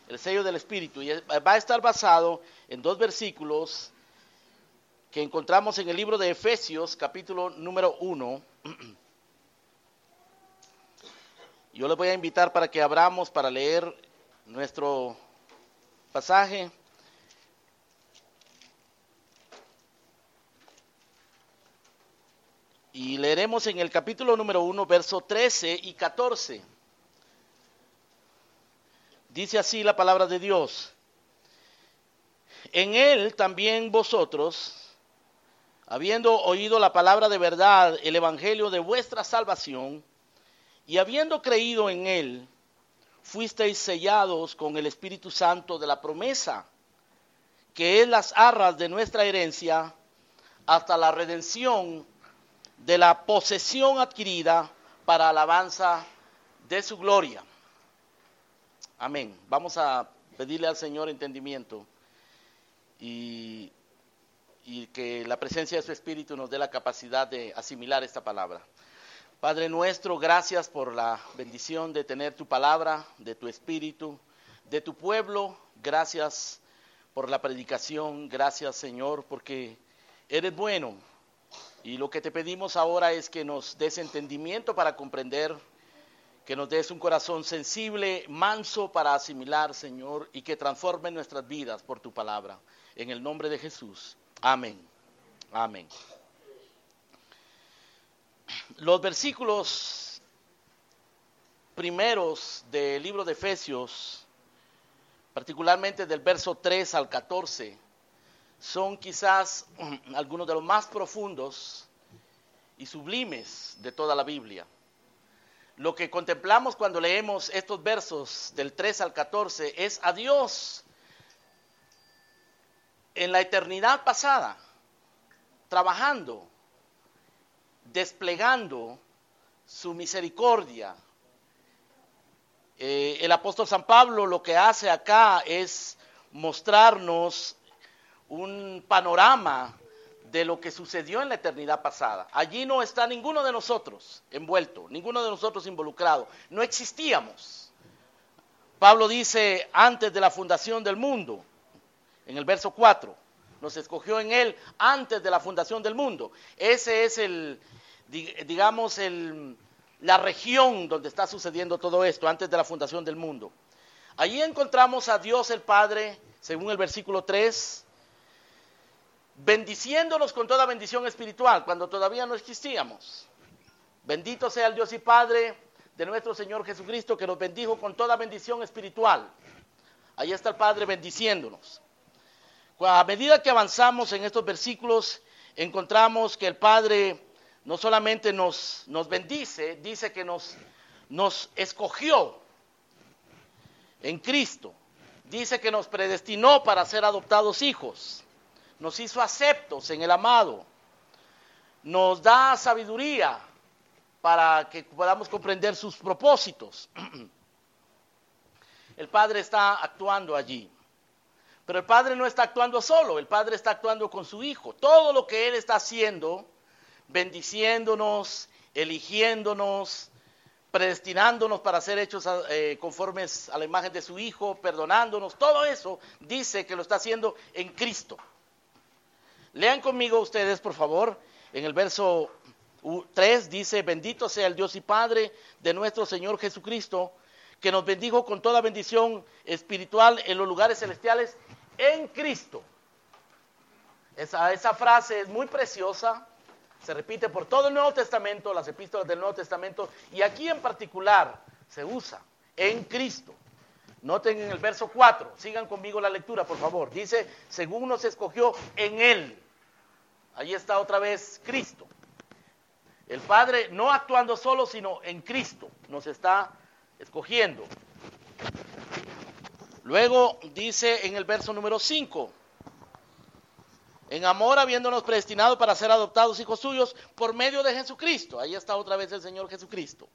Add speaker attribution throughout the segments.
Speaker 1: el sello del Espíritu, y va a estar basado en dos versículos que encontramos en el libro de Efesios, capítulo número 1. Yo les voy a invitar para que abramos para leer nuestro pasaje. Y leeremos en el capítulo número 1, verso 13 y 14. Dice así la palabra de Dios: en él también vosotros, habiendo oído la palabra de verdad, el evangelio de vuestra salvación, y habiendo creído en él, fuisteis sellados con el Espíritu Santo de la promesa, que es las arras de nuestra herencia, hasta la redención de la posesión adquirida para alabanza de su gloria. Amén. Vamos a pedirle al Señor entendimiento y que la presencia de su Espíritu nos dé la capacidad de asimilar esta palabra. Padre nuestro, gracias por la bendición de tener tu palabra, de tu Espíritu, de tu pueblo. Gracias por la predicación. Gracias, Señor, porque eres bueno. Y lo que te pedimos ahora es que nos des entendimiento para comprender, que nos des un corazón sensible, manso para asimilar, Señor, y que transforme nuestras vidas por tu palabra. En el nombre de Jesús. Amén. Amén. Los versículos primeros del libro de Efesios, particularmente del verso 3 al 14, son quizás algunos de los más profundos y sublimes de toda la Biblia. Lo que contemplamos cuando leemos estos versos del 3 al 14 es a Dios en la eternidad pasada, trabajando, desplegando su misericordia. El apóstol San Pablo lo que hace acá es mostrarnos un panorama de lo que sucedió en la eternidad pasada. Allí no está ninguno de nosotros envuelto, ninguno de nosotros involucrado. No existíamos. Pablo dice, antes de la fundación del mundo, en el verso 4, nos escogió en él antes de la fundación del mundo. Ese es la región donde está sucediendo todo esto, antes de la fundación del mundo. Allí encontramos a Dios el Padre, según el versículo 3, bendiciéndonos con toda bendición espiritual, cuando todavía no existíamos. Bendito sea el Dios y Padre de nuestro Señor Jesucristo, que nos bendijo con toda bendición espiritual. Ahí está el Padre bendiciéndonos. A medida que avanzamos en estos versículos, encontramos que el Padre no solamente nos bendice, dice que nos escogió en Cristo. Dice que nos predestinó para ser adoptados hijos. Nos hizo aceptos en el amado. Nos da sabiduría para que podamos comprender sus propósitos. El Padre está actuando allí. Pero el Padre no está actuando solo, el Padre está actuando con su Hijo. Todo lo que Él está haciendo, bendiciéndonos, eligiéndonos, predestinándonos para ser hechos conformes a la imagen de su Hijo, perdonándonos, todo eso dice que lo está haciendo en Cristo. Lean conmigo ustedes, por favor, en el verso 3 dice, bendito sea el Dios y Padre de nuestro Señor Jesucristo, que nos bendijo con toda bendición espiritual en los lugares celestiales en Cristo. Esa frase es muy preciosa, se repite por todo el Nuevo Testamento, las epístolas del Nuevo Testamento, y aquí en particular se usa, en Cristo. Noten en el verso 4, sigan conmigo la lectura, por favor. Dice, según nos escogió en Él. Ahí está otra vez Cristo. El Padre no actuando solo, sino en Cristo nos está escogiendo. Luego dice en el verso número 5, en amor habiéndonos predestinado para ser adoptados hijos suyos por medio de Jesucristo. Ahí está otra vez el Señor Jesucristo.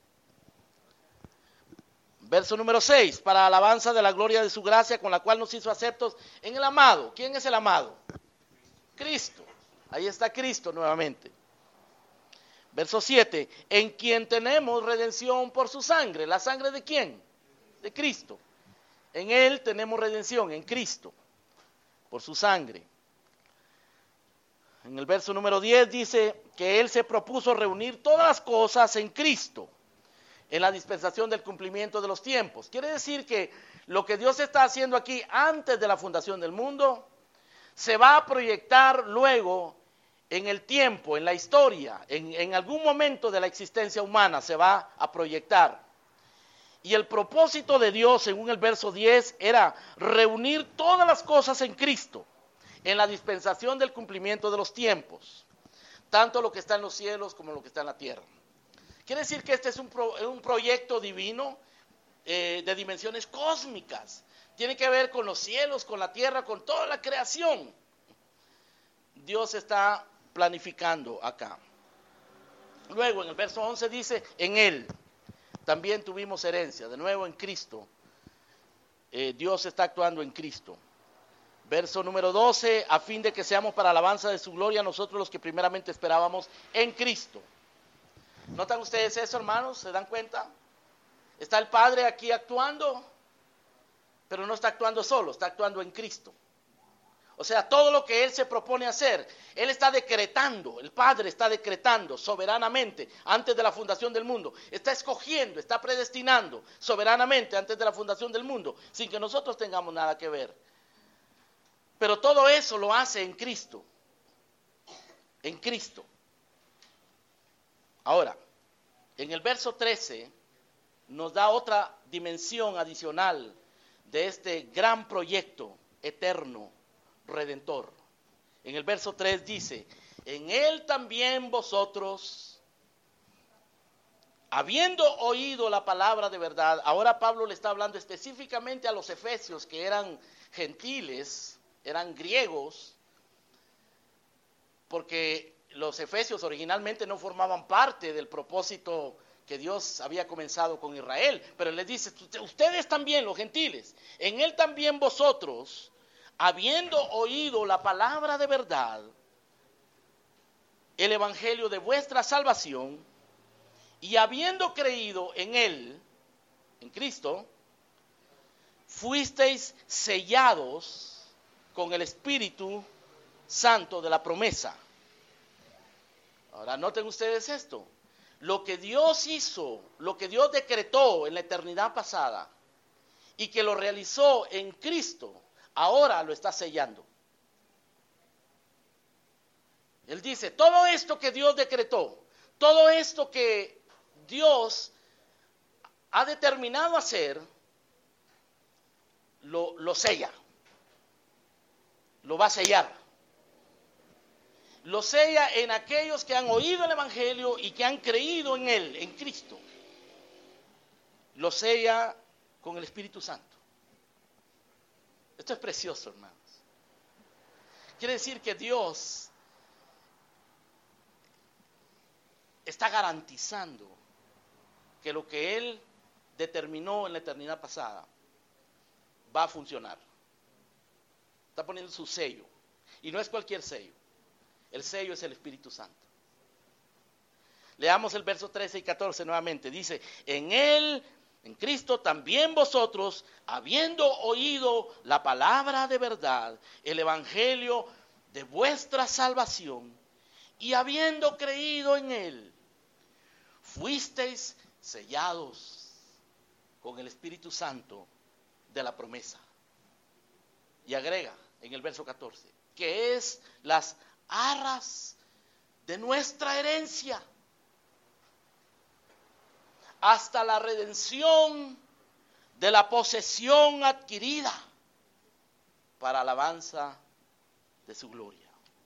Speaker 1: Verso número 6, para alabanza de la gloria de su gracia, con la cual nos hizo aceptos en el amado. ¿Quién es el amado? Cristo. Ahí está Cristo nuevamente. Verso 7, en quien tenemos redención por su sangre. ¿La sangre de quién? De Cristo. En Él tenemos redención, en Cristo, por su sangre. En el verso número 10 dice que Él se propuso reunir todas las cosas en Cristo, en la dispensación del cumplimiento de los tiempos. Quiere decir que lo que Dios está haciendo aquí antes de la fundación del mundo, se va a proyectar luego en el tiempo, en la historia, en algún momento de la existencia humana se va a proyectar. Y el propósito de Dios, según el verso 10, era reunir todas las cosas en Cristo, en la dispensación del cumplimiento de los tiempos, tanto lo que está en los cielos como lo que está en la tierra. Quiere decir que este es un proyecto divino de dimensiones cósmicas. Tiene que ver con los cielos, con la tierra, con toda la creación. Dios está planificando acá. Luego en el verso 11 dice, en Él también tuvimos herencia. De nuevo en Cristo. Dios está actuando en Cristo. Verso número 12, a fin de que seamos para alabanza de su gloria nosotros los que primeramente esperábamos en Cristo. ¿Notan ustedes eso, hermanos? ¿Se dan cuenta? Está el Padre aquí actuando, pero no está actuando solo, está actuando en Cristo. O sea, todo lo que Él se propone hacer, Él está decretando, el Padre está decretando soberanamente antes de la fundación del mundo. Está escogiendo, está predestinando soberanamente antes de la fundación del mundo, sin que nosotros tengamos nada que ver. Pero todo eso lo hace en Cristo. En Cristo. Ahora, en el verso 13 nos da otra dimensión adicional de este gran proyecto eterno, redentor. En el verso 3 dice, en Él también vosotros, habiendo oído la palabra de verdad. Ahora Pablo le está hablando específicamente a los efesios que eran gentiles, eran griegos, porque los efesios originalmente no formaban parte del propósito que Dios había comenzado con Israel, pero él les dice, ustedes también, los gentiles, en Él también vosotros, habiendo oído la palabra de verdad, el evangelio de vuestra salvación, y habiendo creído en Él, en Cristo, fuisteis sellados con el Espíritu Santo de la promesa. Ahora noten ustedes esto. Lo que Dios hizo, lo que Dios decretó en la eternidad pasada y que lo realizó en Cristo, ahora lo está sellando. Él dice, todo esto que Dios decretó, todo esto que Dios ha determinado hacer, lo sella, lo va a sellar. Lo sella en aquellos que han oído el evangelio y que han creído en Él, en Cristo. Lo sella con el Espíritu Santo. Esto es precioso, hermanos. Quiere decir que Dios está garantizando que lo que Él determinó en la eternidad pasada va a funcionar. Está poniendo su sello. Y no es cualquier sello. El sello es el Espíritu Santo. Leamos el verso 13 y 14 nuevamente. Dice, en Él, en Cristo, también vosotros, habiendo oído la palabra de verdad, el evangelio de vuestra salvación, y habiendo creído en Él, fuisteis sellados con el Espíritu Santo de la promesa. Y agrega en el verso 14, que es las arras de nuestra herencia, hasta la redención de la posesión adquirida para alabanza de su gloria.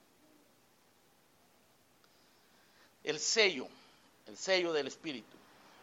Speaker 1: El sello del Espíritu.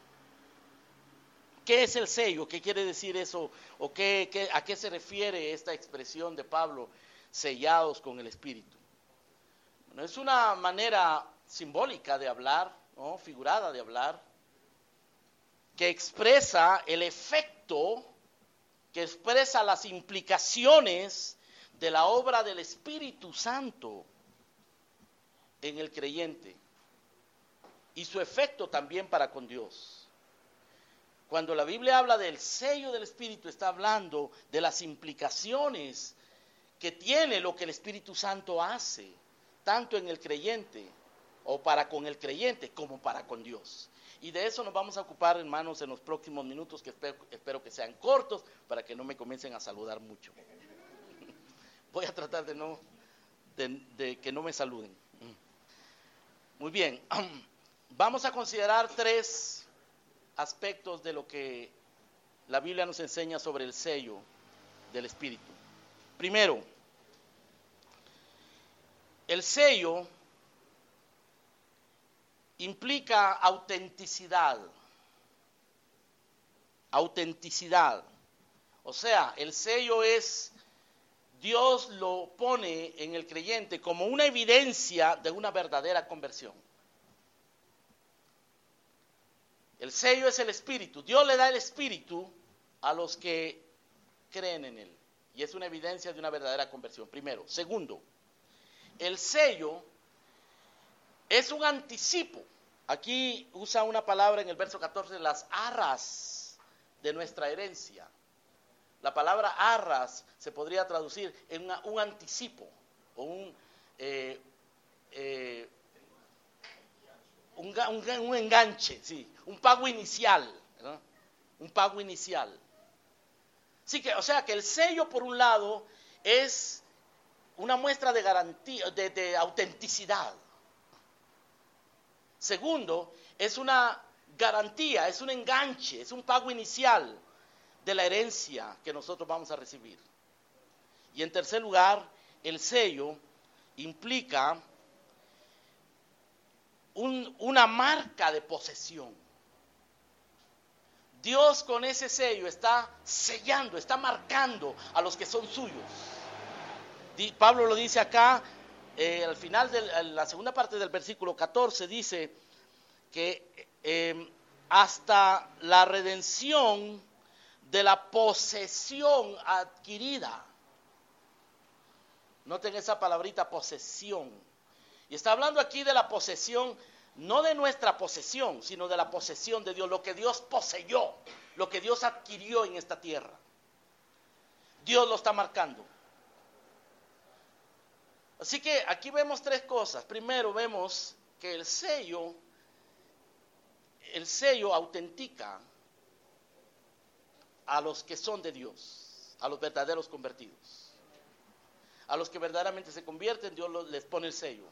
Speaker 1: ¿Qué es el sello? ¿Qué quiere decir eso? ¿O a qué se refiere esta expresión de Pablo, sellados con el Espíritu? Bueno, es una manera simbólica de hablar, ¿no? Figurada de hablar, que expresa el efecto, que expresa las implicaciones de la obra del Espíritu Santo en el creyente y su efecto también para con Dios. Cuando la Biblia habla del sello del Espíritu, está hablando de las implicaciones que tiene lo que el Espíritu Santo hace, tanto en el creyente o para con el creyente como para con Dios. Y de eso nos vamos a ocupar, hermanos, en los próximos minutos, que espero que sean cortos para que no me comiencen a saludar mucho. Voy a tratar de que no me saluden. Muy bien, vamos a considerar 3 aspectos de lo que la Biblia nos enseña sobre el sello del Espíritu. Primero, el sello implica autenticidad. Autenticidad. O sea, el sello es, Dios lo pone en el creyente como una evidencia de una verdadera conversión. El sello es el Espíritu. Dios le da el Espíritu a los que creen en Él. Y es una evidencia de una verdadera conversión. Primero. Segundo, el sello es un anticipo. Aquí usa una palabra en el verso 14, las arras de nuestra herencia. La palabra arras se podría traducir en un anticipo o un enganche, sí, un pago inicial, ¿verdad? Un pago inicial. Sí que, o sea, que el sello, por un lado, es una muestra de garantía, de autenticidad. Segundo, es una garantía, es un enganche, es un pago inicial de la herencia que nosotros vamos a recibir. Y en tercer lugar, el sello implica una marca de posesión. Dios con ese sello está sellando, está marcando a los que son suyos. Pablo lo dice acá, al final de la segunda parte del versículo 14, dice que hasta la redención de la posesión adquirida. Noten esa palabrita, posesión. Y está hablando aquí de la posesión, no de nuestra posesión, sino de la posesión de Dios, lo que Dios poseyó, lo que Dios adquirió en esta tierra. Dios lo está marcando. Así que aquí vemos 3 cosas. Primero vemos que el sello autentica a los que son de Dios, a los verdaderos convertidos. A los que verdaderamente se convierten, Dios les pone el sello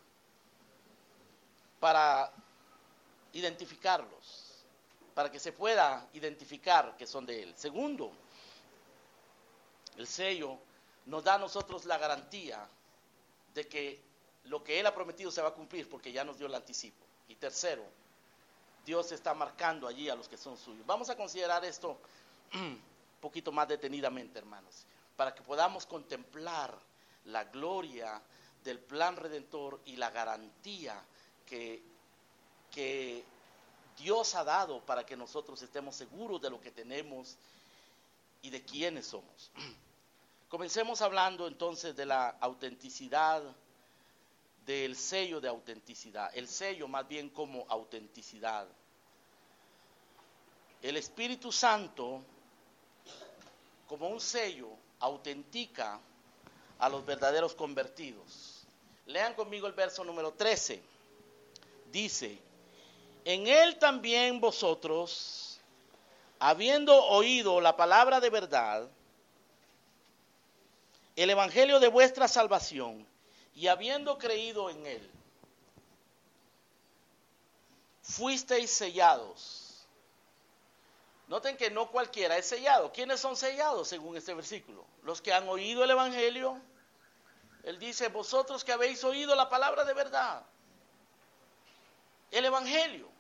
Speaker 1: para identificarlos, para que se pueda identificar que son de Él. Segundo, el sello nos da a nosotros la garantía de que lo que Él ha prometido se va a cumplir, porque ya nos dio el anticipo. Y tercero, Dios está marcando allí a los que son suyos. Vamos a considerar esto un poquito más detenidamente, hermanos, para que podamos contemplar la gloria del plan redentor y la garantía que Dios ha dado para que nosotros estemos seguros de lo que tenemos y de quiénes somos. Comencemos hablando entonces de la autenticidad, del sello de autenticidad, el sello más bien como autenticidad. El Espíritu Santo, como un sello, autentica a los verdaderos convertidos. Lean conmigo el verso número 13. Dice: en Él también vosotros, habiendo oído la palabra de verdad, el evangelio de vuestra salvación, y habiendo creído en Él, fuisteis sellados. Noten que no cualquiera es sellado. ¿Quiénes son sellados según este versículo? Los que han oído el evangelio. Él dice: vosotros que habéis oído la palabra de verdad, el evangelio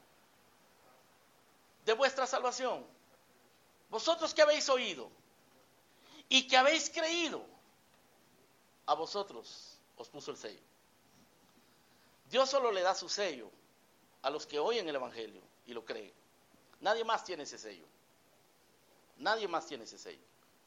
Speaker 1: de vuestra salvación, vosotros que habéis oído y que habéis creído, a vosotros os puso el sello. Dios solo le da su sello a los que oyen el evangelio y lo creen. Nadie más tiene ese sello. Nadie más tiene ese sello.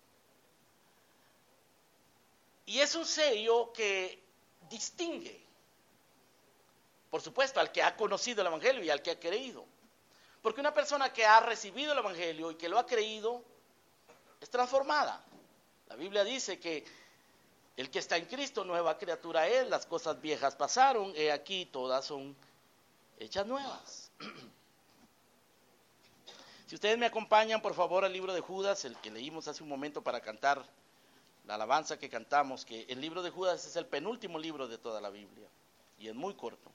Speaker 1: Y es un sello que distingue, por supuesto, al que ha conocido el evangelio y al que ha creído. Porque una persona que ha recibido el Evangelio y que lo ha creído es transformada. La Biblia dice que el que está en Cristo, nueva criatura es, las cosas viejas pasaron, he aquí todas son hechas nuevas. Si ustedes me acompañan, por favor, al libro de Judas, el que leímos hace un momento para cantar la alabanza que cantamos, que el libro de Judas es el penúltimo libro de toda la Biblia y es muy corto.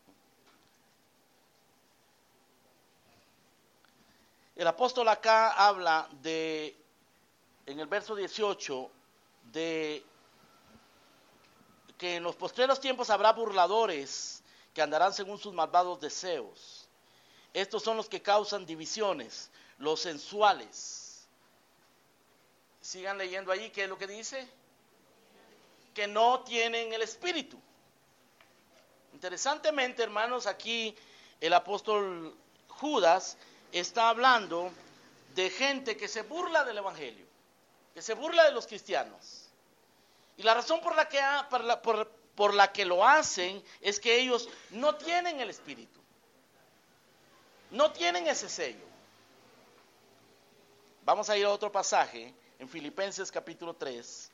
Speaker 1: El apóstol acá habla de, en el verso 18, de que en los postreros tiempos habrá burladores que andarán según sus malvados deseos. Estos son los que causan divisiones, los sensuales. Sigan leyendo allí, ¿qué es lo que dice? Que no tienen el Espíritu. Interesantemente, hermanos, aquí el apóstol Judas está hablando de gente que se burla del Evangelio, que se burla de los cristianos. Y la razón por la que lo hacen es que ellos no tienen el Espíritu. No tienen ese sello. Vamos a ir a otro pasaje en Filipenses capítulo 3.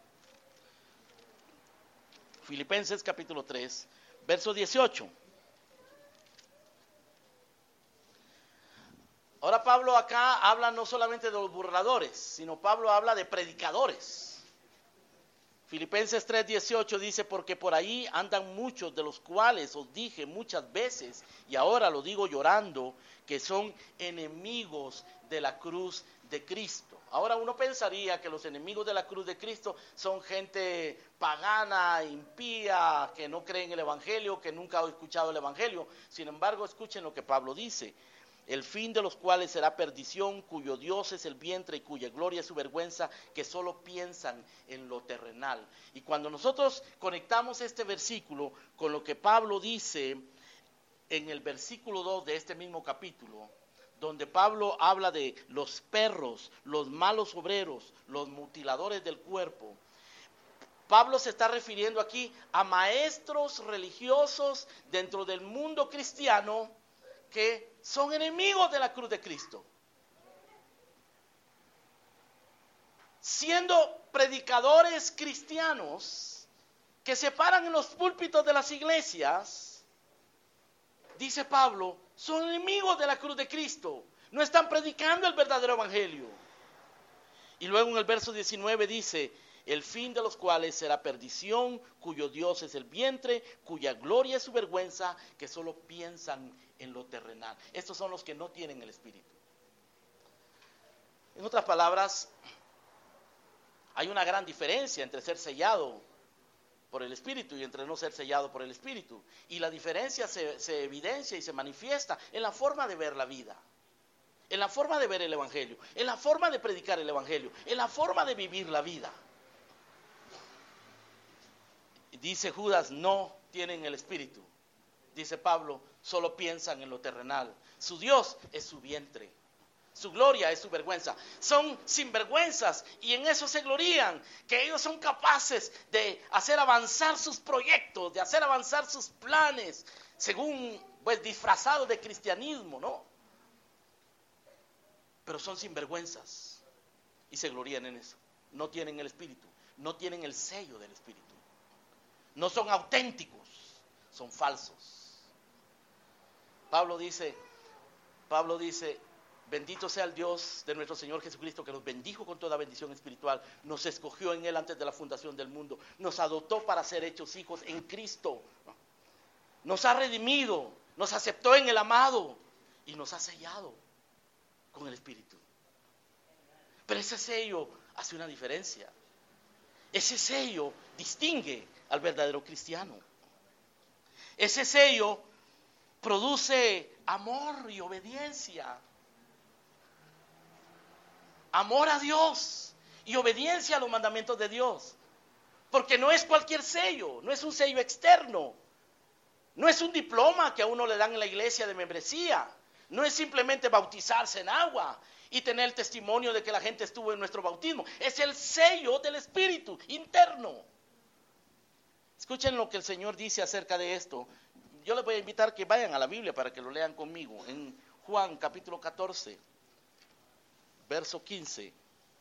Speaker 1: Filipenses capítulo 3, verso 18. Ahora Pablo acá habla no solamente de los burladores, sino Pablo habla de predicadores. Filipenses 3:18 dice, porque por ahí andan muchos de los cuales os dije muchas veces, y ahora lo digo llorando, que son enemigos de la cruz de Cristo. Ahora uno pensaría que los enemigos de la cruz de Cristo son gente pagana, impía, que no cree en el Evangelio, que nunca ha escuchado el Evangelio. Sin embargo, escuchen lo que Pablo dice. El fin de los cuales será perdición, cuyo Dios es el vientre y cuya gloria es su vergüenza, que solo piensan en lo terrenal. Y cuando nosotros conectamos este versículo con lo que Pablo dice en el versículo 2 de este mismo capítulo, donde Pablo habla de los perros, los malos obreros, los mutiladores del cuerpo, Pablo se está refiriendo aquí a maestros religiosos dentro del mundo cristiano que son enemigos de la cruz de Cristo. Siendo predicadores cristianos que se paran en los púlpitos de las iglesias, dice Pablo, son enemigos de la cruz de Cristo. No están predicando el verdadero evangelio. Y luego en el verso 19 dice, el fin de los cuales será perdición, cuyo Dios es el vientre, cuya gloria es su vergüenza, que solo piensan en lo terrenal. Estos son los que no tienen el Espíritu. En otras palabras, hay una gran diferencia entre ser sellado por el Espíritu y entre no ser sellado por el Espíritu. Y la diferencia se evidencia y se manifiesta en la forma de ver la vida, en la forma de ver el Evangelio, en la forma de predicar el Evangelio, en la forma de vivir la vida. Dice Judas, no tienen el Espíritu. Dice Pablo, solo piensan en lo terrenal. Su Dios es su vientre. Su gloria es su vergüenza. Son sinvergüenzas y en eso se glorían, que ellos son capaces de hacer avanzar sus proyectos, de hacer avanzar sus planes, según, pues, disfrazados de cristianismo, ¿no? Pero son sinvergüenzas y se glorían en eso. No tienen el Espíritu, no tienen el sello del Espíritu. No son auténticos, son falsos. Pablo dice, bendito sea el Dios de nuestro Señor Jesucristo, que nos bendijo con toda bendición espiritual, nos escogió en Él antes de la fundación del mundo, nos adoptó para ser hechos hijos en Cristo, nos ha redimido, nos aceptó en el amado y nos ha sellado con el Espíritu. Pero ese sello hace una diferencia. Ese sello distingue al verdadero cristiano. Ese sello produce amor y obediencia. Amor a Dios y obediencia a los mandamientos de Dios. Porque no es cualquier sello, no es un sello externo. No es un diploma que a uno le dan en la iglesia de membresía. No es simplemente bautizarse en agua y tener el testimonio de que la gente estuvo en nuestro bautismo. Es el sello del Espíritu interno. Escuchen lo que el Señor dice acerca de esto. Yo les voy a invitar que vayan a la Biblia para que lo lean conmigo. En Juan capítulo 14, verso 15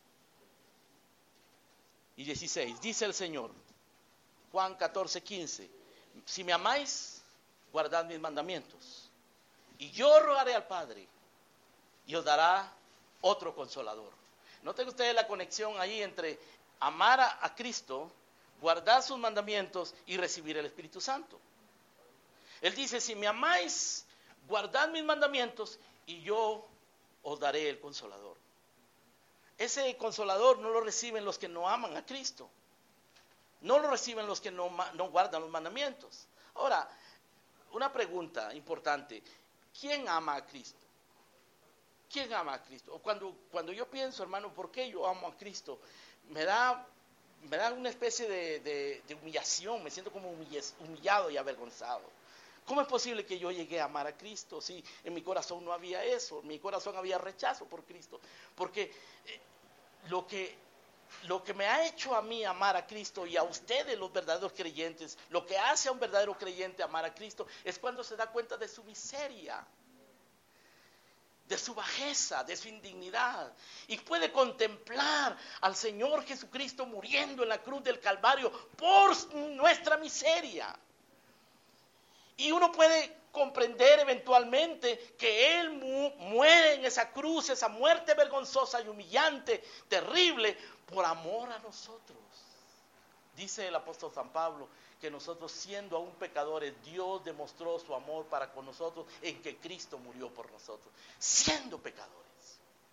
Speaker 1: y 16. Dice el Señor, Juan 14, 15. Si me amáis, guardad mis mandamientos. Y yo rogaré al Padre y os dará otro consolador. Noten ustedes la conexión ahí entre amar a Cristo, guardar sus mandamientos y recibir el Espíritu Santo. Él dice, si me amáis, guardad mis mandamientos y yo os daré el consolador. Ese consolador no lo reciben los que no aman a Cristo. No lo reciben los que no guardan los mandamientos. Ahora, una pregunta importante. ¿Quién ama a Cristo? ¿Quién ama a Cristo? Cuando yo pienso, hermano, ¿por qué yo amo a Cristo? Me da una especie de humillación. Me siento como humillado y avergonzado. ¿Cómo es posible que yo llegué a amar a Cristo si en mi corazón no había eso? En mi corazón había rechazo por Cristo. Porque lo que me ha hecho a mí amar a Cristo y a ustedes los verdaderos creyentes, lo que hace a un verdadero creyente amar a Cristo es cuando se da cuenta de su miseria, de su bajeza, de su indignidad, y puede contemplar al Señor Jesucristo muriendo en la cruz del Calvario por nuestra miseria. Y uno puede comprender eventualmente que Él muere en esa cruz, esa muerte vergonzosa y humillante, terrible, por amor a nosotros. Dice el apóstol San Pablo que nosotros siendo aún pecadores, Dios demostró su amor para con nosotros en que Cristo murió por nosotros, siendo pecadores.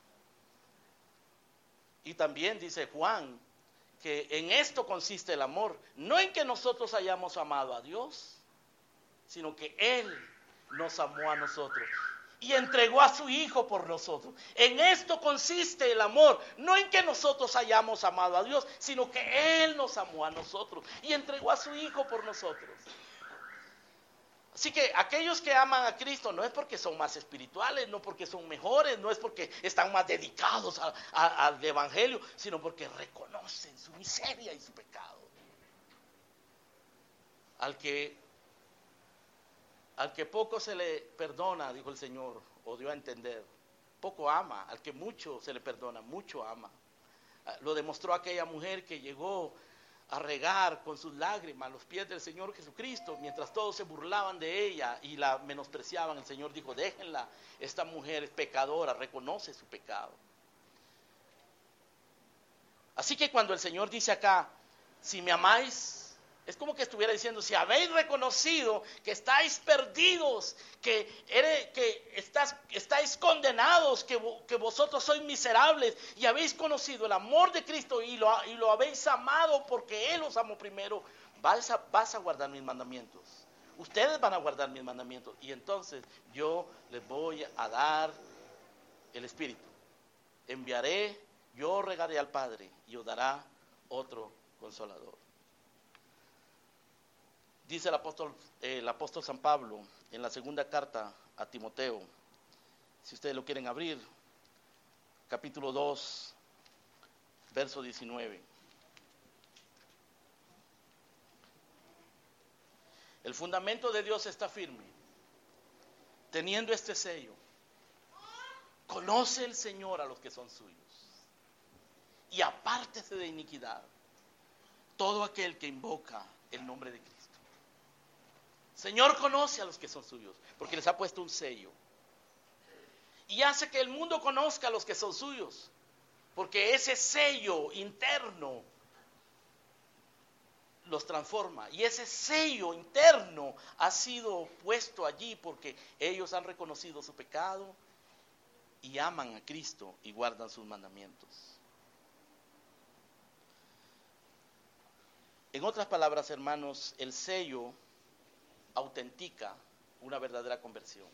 Speaker 1: Y también dice Juan que en esto consiste el amor, no en que nosotros hayamos amado a Dios, sino que Él nos amó a nosotros y entregó a su Hijo por nosotros. En esto consiste el amor, no en que nosotros hayamos amado a Dios, sino que Él nos amó a nosotros y entregó a su Hijo por nosotros. Así que aquellos que aman a Cristo no es porque son más espirituales, no porque son mejores, no es porque están más dedicados al Evangelio, sino porque reconocen su miseria y su pecado. Al que poco se le perdona, dijo el Señor, o dio a entender, poco ama. Al que mucho se le perdona, mucho ama. Lo demostró aquella mujer que llegó a regar con sus lágrimas los pies del Señor Jesucristo, mientras todos se burlaban de ella y la menospreciaban. El Señor dijo, déjenla, esta mujer es pecadora, reconoce su pecado. Así que cuando el Señor dice acá, si me amáis, es como que estuviera diciendo, si habéis reconocido que estáis perdidos, que estáis condenados, que vosotros sois miserables y habéis conocido el amor de Cristo y lo habéis amado porque Él os amó primero, vas a guardar mis mandamientos. Ustedes van a guardar mis mandamientos y entonces yo les voy a dar el Espíritu. Yo regaré al Padre y os dará otro consolador. Dice el apóstol San Pablo en la segunda carta a Timoteo, si ustedes lo quieren abrir, capítulo 2, verso 19. El fundamento de Dios está firme, teniendo este sello. Conoce el Señor a los que son suyos y apártese de iniquidad todo aquel que invoca el nombre de Cristo. Señor conoce a los que son suyos, porque les ha puesto un sello. Y hace que el mundo conozca a los que son suyos, porque ese sello interno los transforma. Y ese sello interno ha sido puesto allí porque ellos han reconocido su pecado y aman a Cristo y guardan sus mandamientos. En otras palabras, hermanos, el sello autentica una verdadera conversión.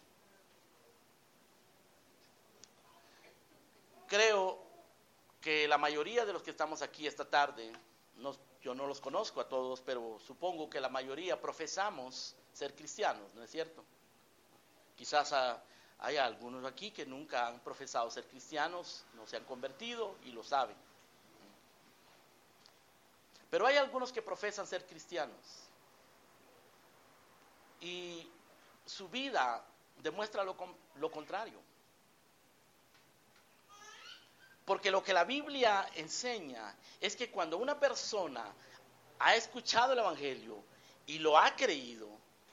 Speaker 1: Creo que la mayoría de los que estamos aquí esta tarde, yo no los conozco a todos, pero supongo que la mayoría profesamos ser cristianos, ¿no es cierto? Quizás hay algunos aquí que nunca han profesado ser cristianos, no se han convertido y lo saben. Pero hay algunos que profesan ser cristianos. Y su vida demuestra lo contrario. Porque lo que la Biblia enseña es que cuando una persona ha escuchado el Evangelio y lo ha creído,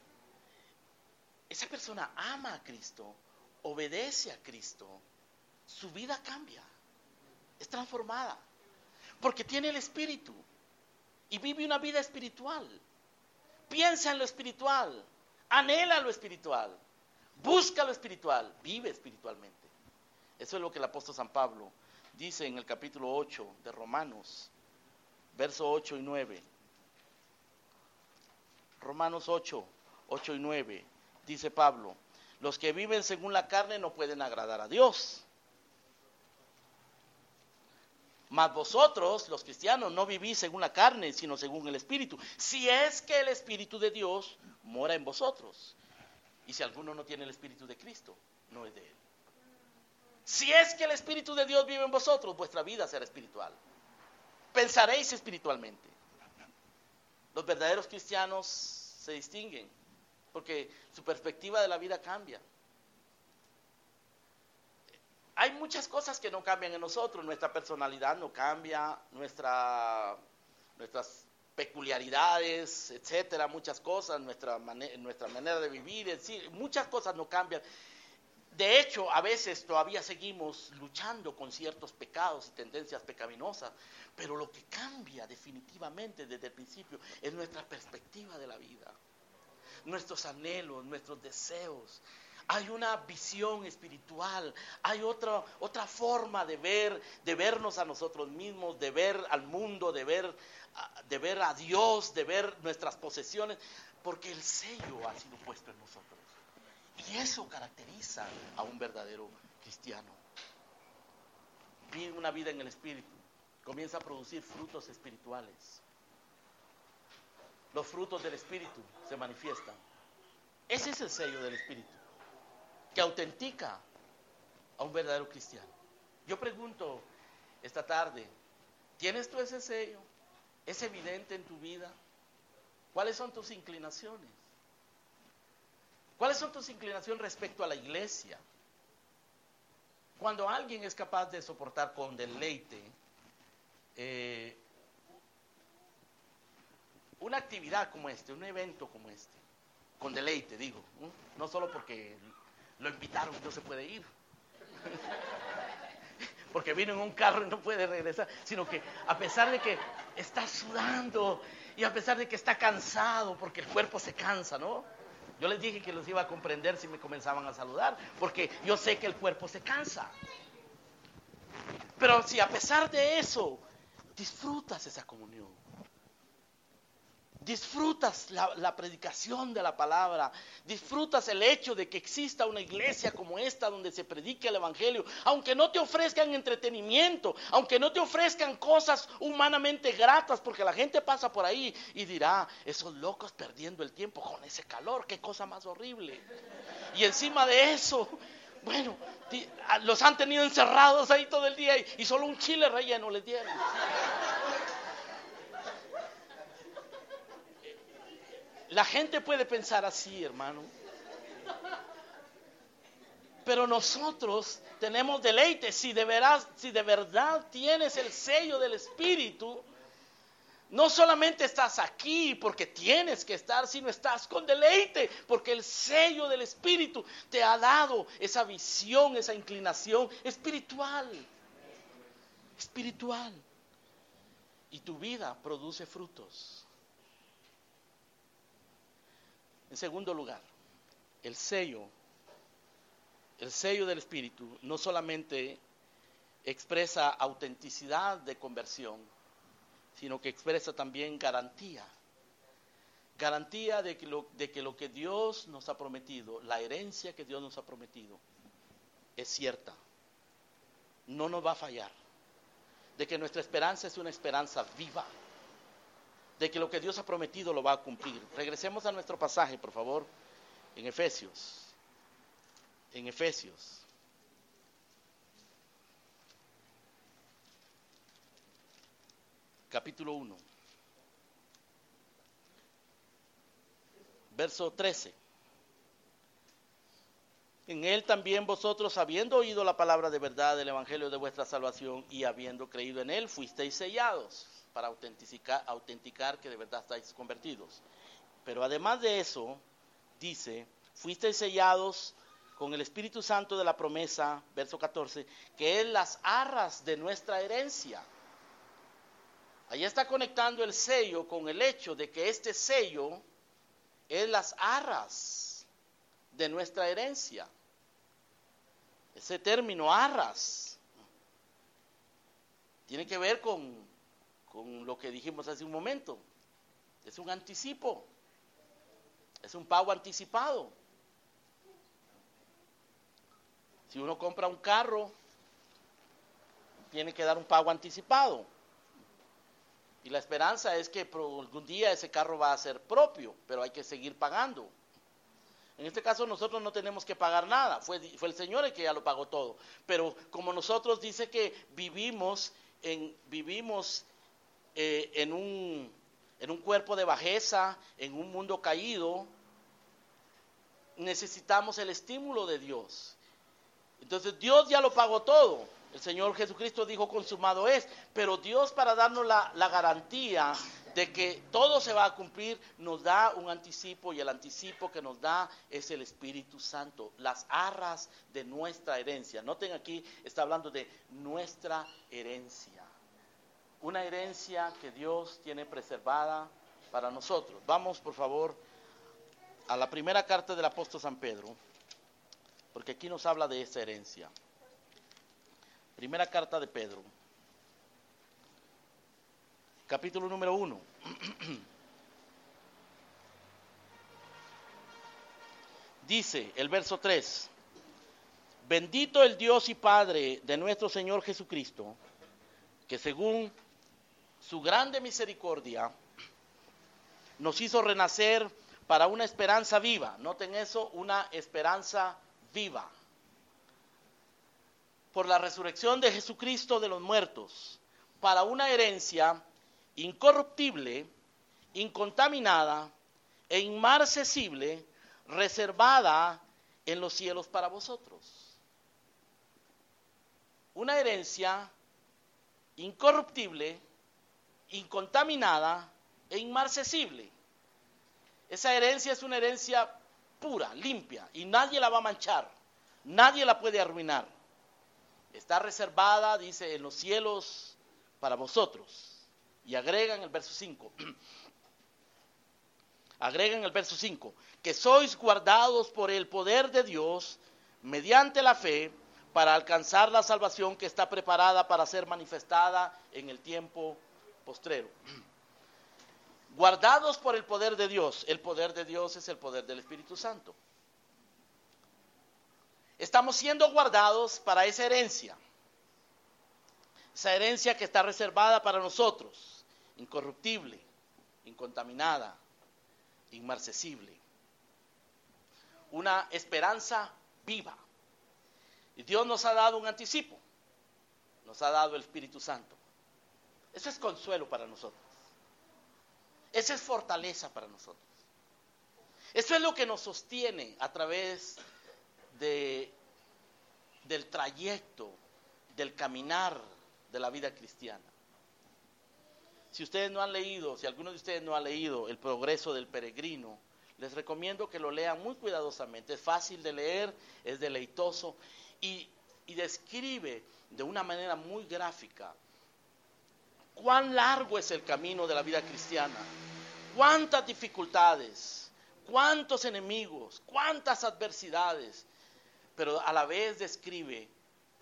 Speaker 1: esa persona ama a Cristo, obedece a Cristo, su vida cambia, es transformada, porque tiene el Espíritu y vive una vida espiritual. Piensa en lo espiritual, anhela lo espiritual, busca lo espiritual, vive espiritualmente. Eso es lo que el apóstol San Pablo dice en el capítulo 8 de Romanos, versos 8 y 9. Romanos 8, 8 y 9, dice Pablo: los que viven según la carne no pueden agradar a Dios. Mas vosotros, los cristianos, no vivís según la carne, sino según el Espíritu. Si es que el Espíritu de Dios mora en vosotros. Y si alguno no tiene el Espíritu de Cristo, no es de él. Si es que el Espíritu de Dios vive en vosotros, vuestra vida será espiritual. Pensaréis espiritualmente. Los verdaderos cristianos se distinguen porque su perspectiva de la vida cambia. Hay muchas cosas que no cambian en nosotros, nuestra personalidad no cambia, nuestras peculiaridades, etcétera, muchas cosas, nuestra manera de vivir, muchas cosas no cambian. De hecho, a veces todavía seguimos luchando con ciertos pecados y tendencias pecaminosas, pero lo que cambia definitivamente desde el principio es nuestra perspectiva de la vida, nuestros anhelos, nuestros deseos. Hay una visión espiritual, hay otra forma de vernos a nosotros mismos, de ver al mundo, de ver a Dios, de ver nuestras posesiones, porque el sello ha sido puesto en nosotros. Y eso caracteriza a un verdadero cristiano. Vive una vida en el Espíritu, comienza a producir frutos espirituales. Los frutos del Espíritu se manifiestan. Ese es el sello del Espíritu, que autentica a un verdadero cristiano. Yo pregunto esta tarde, ¿tienes tú ese sello? ¿Es evidente en tu vida? ¿Cuáles son tus inclinaciones? ¿Cuáles son tus inclinaciones respecto a la iglesia? Cuando alguien es capaz de soportar con deleite una actividad como este, un evento como este, con deleite digo, no solo porque lo invitaron y no se puede ir, porque vino en un carro y no puede regresar, sino que a pesar de que está sudando y a pesar de que está cansado, porque el cuerpo se cansa, ¿no? Yo les dije que los iba a comprender si me comenzaban a saludar, porque yo sé que el cuerpo se cansa. Pero si a pesar de eso disfrutas esa comunión, disfrutas la predicación de la palabra, disfrutas el hecho de que exista una iglesia como esta donde se predica el Evangelio, aunque no te ofrezcan entretenimiento, aunque no te ofrezcan cosas humanamente gratas, porque la gente pasa por ahí y dirá, esos locos perdiendo el tiempo con ese calor, qué cosa más horrible. Y encima de eso, bueno, los han tenido encerrados ahí todo el día y solo un chile relleno les dieron. La gente puede pensar así, hermano. Pero nosotros tenemos deleite. Si de verdad tienes el sello del Espíritu, no solamente estás aquí porque tienes que estar, sino estás con deleite, porque el sello del Espíritu te ha dado esa visión, esa inclinación espiritual. Espiritual. Y tu vida produce frutos. En segundo lugar, el sello del Espíritu no solamente expresa autenticidad de conversión, sino que expresa también garantía de que lo que Dios nos ha prometido, la herencia que Dios nos ha prometido, es cierta, no nos va a fallar, de que nuestra esperanza es una esperanza viva, de que lo que Dios ha prometido lo va a cumplir. Regresemos a nuestro pasaje, por favor, en Efesios. En Efesios. Capítulo 1. Verso 13. En él también vosotros, habiendo oído la palabra de verdad del evangelio de vuestra salvación y habiendo creído en él, fuisteis sellados para autenticar que de verdad estáis convertidos. Pero además de eso, dice, fuisteis sellados con el Espíritu Santo de la promesa, verso 14, que es las arras de nuestra herencia. Ahí está conectando el sello con el hecho de que este sello es las arras de nuestra herencia. Ese término arras tiene que ver con lo que dijimos hace un momento. Es un anticipo, es un pago anticipado. Si uno compra un carro, tiene que dar un pago anticipado. Y la esperanza es que por algún día ese carro va a ser propio, pero hay que seguir pagando. En este caso nosotros no tenemos que pagar nada, fue el Señor el que ya lo pagó todo. Pero como nosotros dice que vivimos en un cuerpo de bajeza, en un mundo caído, necesitamos el estímulo de Dios. Entonces Dios ya lo pagó todo. El Señor Jesucristo dijo consumado es, pero Dios para darnos la garantía de que todo se va a cumplir, nos da un anticipo y el anticipo que nos da es el Espíritu Santo, las arras de nuestra herencia. Noten aquí, está hablando de nuestra herencia, una herencia que Dios tiene preservada para nosotros. Vamos por favor a la primera carta del apóstol San Pedro, porque aquí nos habla de esa herencia. Primera carta de Pedro, capítulo número 1. Dice el verso 3: bendito el Dios y Padre de nuestro Señor Jesucristo, que según su grande misericordia nos hizo renacer para una esperanza viva. Noten eso, una esperanza viva. Por la resurrección de Jesucristo de los muertos, para una herencia incorruptible, incontaminada e inmarcesible, reservada en los cielos para vosotros. Una herencia incorruptible, incontaminada e inmarcesible. Esa herencia es una herencia pura, limpia, y nadie la va a manchar, nadie la puede arruinar. Está reservada, dice, en los cielos para vosotros. Y agrega en el verso 5, que sois guardados por el poder de Dios mediante la fe para alcanzar la salvación que está preparada para ser manifestada en el tiempo postrero. Guardados por el poder de Dios. El poder de Dios es el poder del Espíritu Santo. Estamos siendo guardados para esa herencia que está reservada para nosotros, incorruptible, incontaminada, inmarcesible. Una esperanza viva. Y Dios nos ha dado un anticipo, nos ha dado el Espíritu Santo. Eso es consuelo para nosotros. Esa es fortaleza para nosotros. Eso es lo que nos sostiene a través del trayecto, del caminar de la vida cristiana. Si alguno de ustedes no ha leído El progreso del peregrino, les recomiendo que lo lean muy cuidadosamente. Es fácil de leer, es deleitoso y describe de una manera muy gráfica cuán largo es el camino de la vida cristiana, cuántas dificultades, cuántos enemigos, cuántas adversidades, pero a la vez describe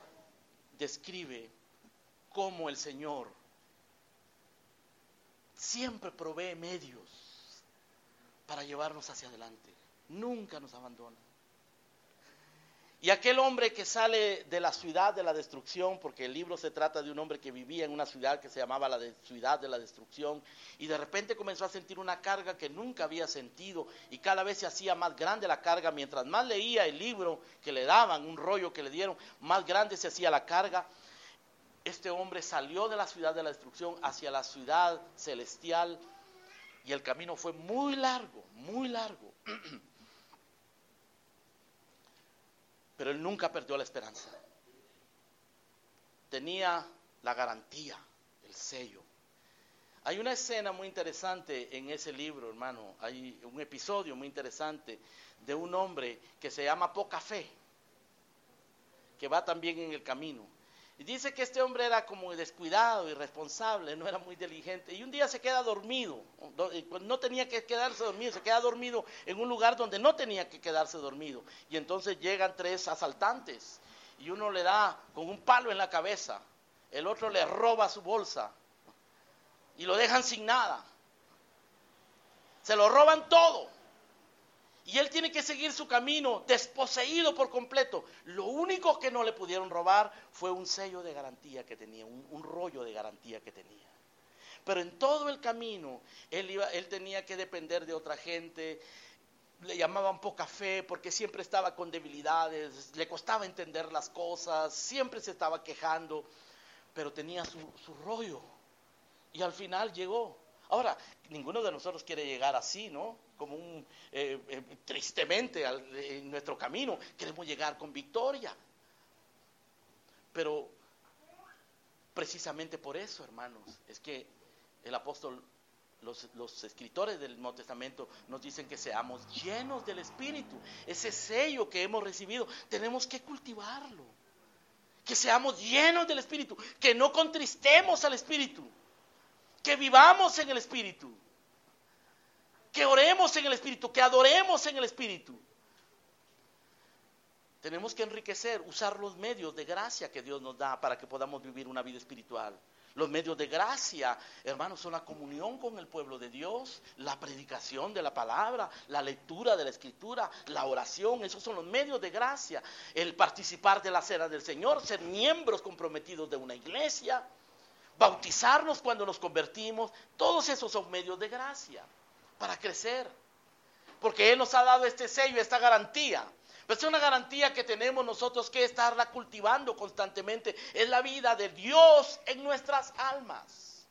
Speaker 1: cómo el Señor siempre provee medios para llevarnos hacia adelante. Nunca nos abandona. Y aquel hombre que sale de la ciudad de la destrucción, porque el libro se trata de un hombre que vivía en una ciudad que se llamaba la ciudad de la destrucción, y de repente comenzó a sentir una carga que nunca había sentido, y cada vez se hacía más grande la carga. Mientras más leía el libro que le daban, un rollo que le dieron, más grande se hacía la carga. Este hombre salió de la ciudad de la destrucción hacia la ciudad celestial, y el camino fue muy largo, muy largo. Pero él nunca perdió la esperanza. Tenía la garantía, el sello. Hay una escena muy interesante en ese libro, hermano. Hay un episodio muy interesante de un hombre que se llama Poca Fe, que va también en el camino. Y dice que este hombre era como descuidado, irresponsable, no era muy diligente. Y un día se queda dormido, no tenía que quedarse dormido, se queda dormido en un lugar donde no tenía que quedarse dormido. Y entonces llegan 3 asaltantes y uno le da con un palo en la cabeza, el otro le roba su bolsa y lo dejan sin nada. Se lo roban todo. Y él tiene que seguir su camino desposeído por completo. Lo único que no le pudieron robar fue un sello de garantía que tenía, un rollo de garantía que tenía. Pero en todo el camino él tenía que depender de otra gente. Le llamaban poca fe porque siempre estaba con debilidades, le costaba entender las cosas, siempre se estaba quejando, pero tenía su rollo. Y al final llegó. Ahora, ninguno de nosotros quiere llegar así, ¿no? Como tristemente en nuestro camino, queremos llegar con victoria. Pero precisamente por eso, hermanos, es que el apóstol, los escritores del Nuevo Testamento nos dicen que seamos llenos del Espíritu. Ese sello que hemos recibido, tenemos que cultivarlo. Que seamos llenos del Espíritu, que no contristemos al Espíritu. Que vivamos en el Espíritu, que oremos en el Espíritu, que adoremos en el Espíritu. Tenemos que enriquecer, usar los medios de gracia que Dios nos da para que podamos vivir una vida espiritual. Los medios de gracia, hermanos, son la comunión con el pueblo de Dios, la predicación de la palabra, la lectura de la Escritura, la oración. Esos son los medios de gracia. El participar de la cena del Señor, ser miembros comprometidos de una iglesia, bautizarnos cuando nos convertimos. Todos esos son medios de gracia para crecer, porque Él nos ha dado este sello, esta garantía. Pero es una garantía que tenemos nosotros que estarla cultivando constantemente. Es la vida de Dios en nuestras almas.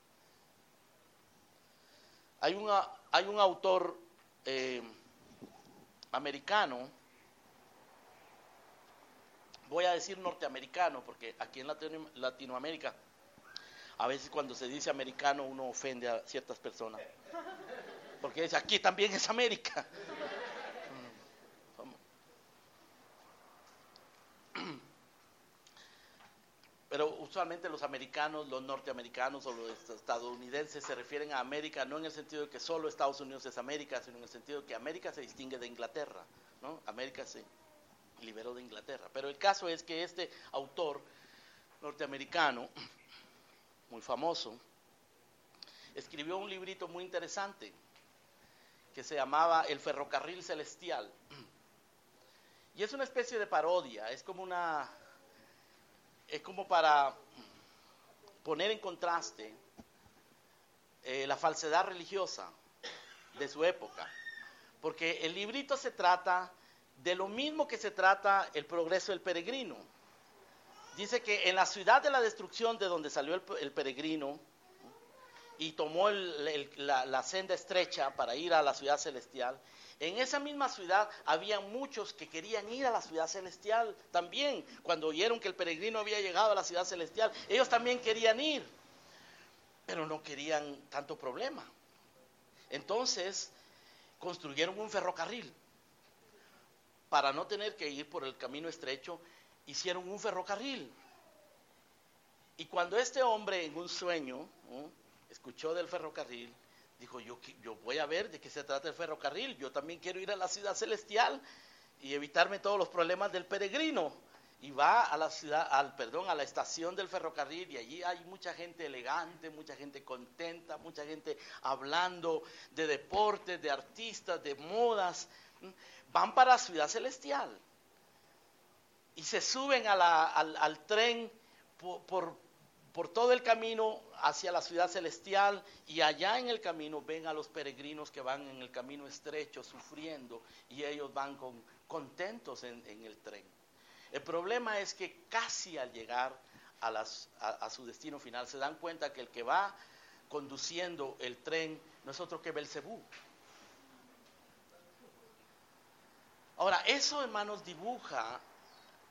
Speaker 1: Hay un autor americano, voy a decir norteamericano, porque aquí en Latinoamérica a veces cuando se dice americano uno ofende a ciertas personas, porque dice, aquí también es América. Pero usualmente los americanos, los norteamericanos o los estadounidenses se refieren a América no en el sentido de que solo Estados Unidos es América, sino en el sentido de que América se distingue de Inglaterra, ¿no? América se liberó de Inglaterra. Pero el caso es que este autor norteamericano, muy famoso, escribió un librito muy interesante que se llamaba El Ferrocarril Celestial. Y es una especie de parodia, es como para poner en contraste la falsedad religiosa de su época. Porque el librito se trata de lo mismo que se trata el progreso del peregrino. Dice que en la ciudad de la destrucción de donde salió el peregrino y tomó la senda estrecha para ir a la ciudad celestial, en esa misma ciudad había muchos que querían ir a la ciudad celestial también. Cuando oyeron que el peregrino había llegado a la ciudad celestial, ellos también querían ir, pero no querían tanto problema. Entonces construyeron un ferrocarril. Para no tener que ir por el camino estrecho, hicieron un ferrocarril. Y cuando este hombre en un sueño, ¿no?, escuchó del ferrocarril, dijo, yo voy a ver de qué se trata el ferrocarril, yo también quiero ir a la ciudad celestial y evitarme todos los problemas del peregrino. Y va a la estación del ferrocarril, y allí hay mucha gente elegante, mucha gente contenta, mucha gente hablando de deportes, de artistas, de modas. Van para la ciudad celestial y se suben al tren por todo el camino hacia la ciudad celestial, y allá en el camino ven a los peregrinos que van en el camino estrecho sufriendo, y ellos van contentos en el tren. El problema es que casi al llegar a su destino final se dan cuenta que el que va conduciendo el tren no es otro que Belcebú. Ahora, eso, hermanos, dibuja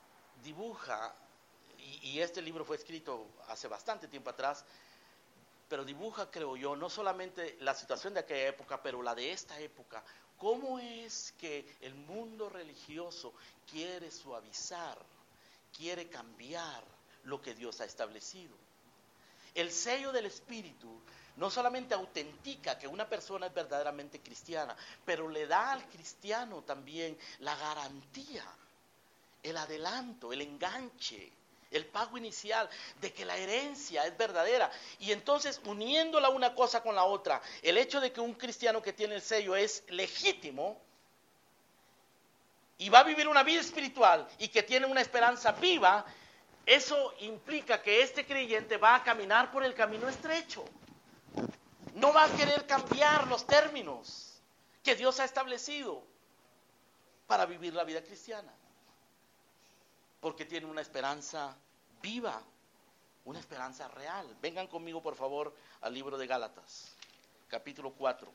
Speaker 1: dibuja, y este libro fue escrito hace bastante tiempo atrás, pero dibuja, creo yo, no solamente la situación de aquella época, pero la de esta época. ¿Cómo es que el mundo religioso quiere suavizar, quiere cambiar lo que Dios ha establecido? El sello del Espíritu no solamente autentica que una persona es verdaderamente cristiana, pero le da al cristiano también la garantía, el adelanto, el enganche, el pago inicial de que la herencia es verdadera. Y entonces, uniéndola una cosa con la otra, el hecho de que un cristiano que tiene el sello es legítimo y va a vivir una vida espiritual y que tiene una esperanza viva, eso implica que este creyente va a caminar por el camino estrecho. No va a querer cambiar los términos que Dios ha establecido para vivir la vida cristiana, porque tiene una esperanza viva, una esperanza real. Vengan conmigo, por favor, al libro de Gálatas, capítulo 4.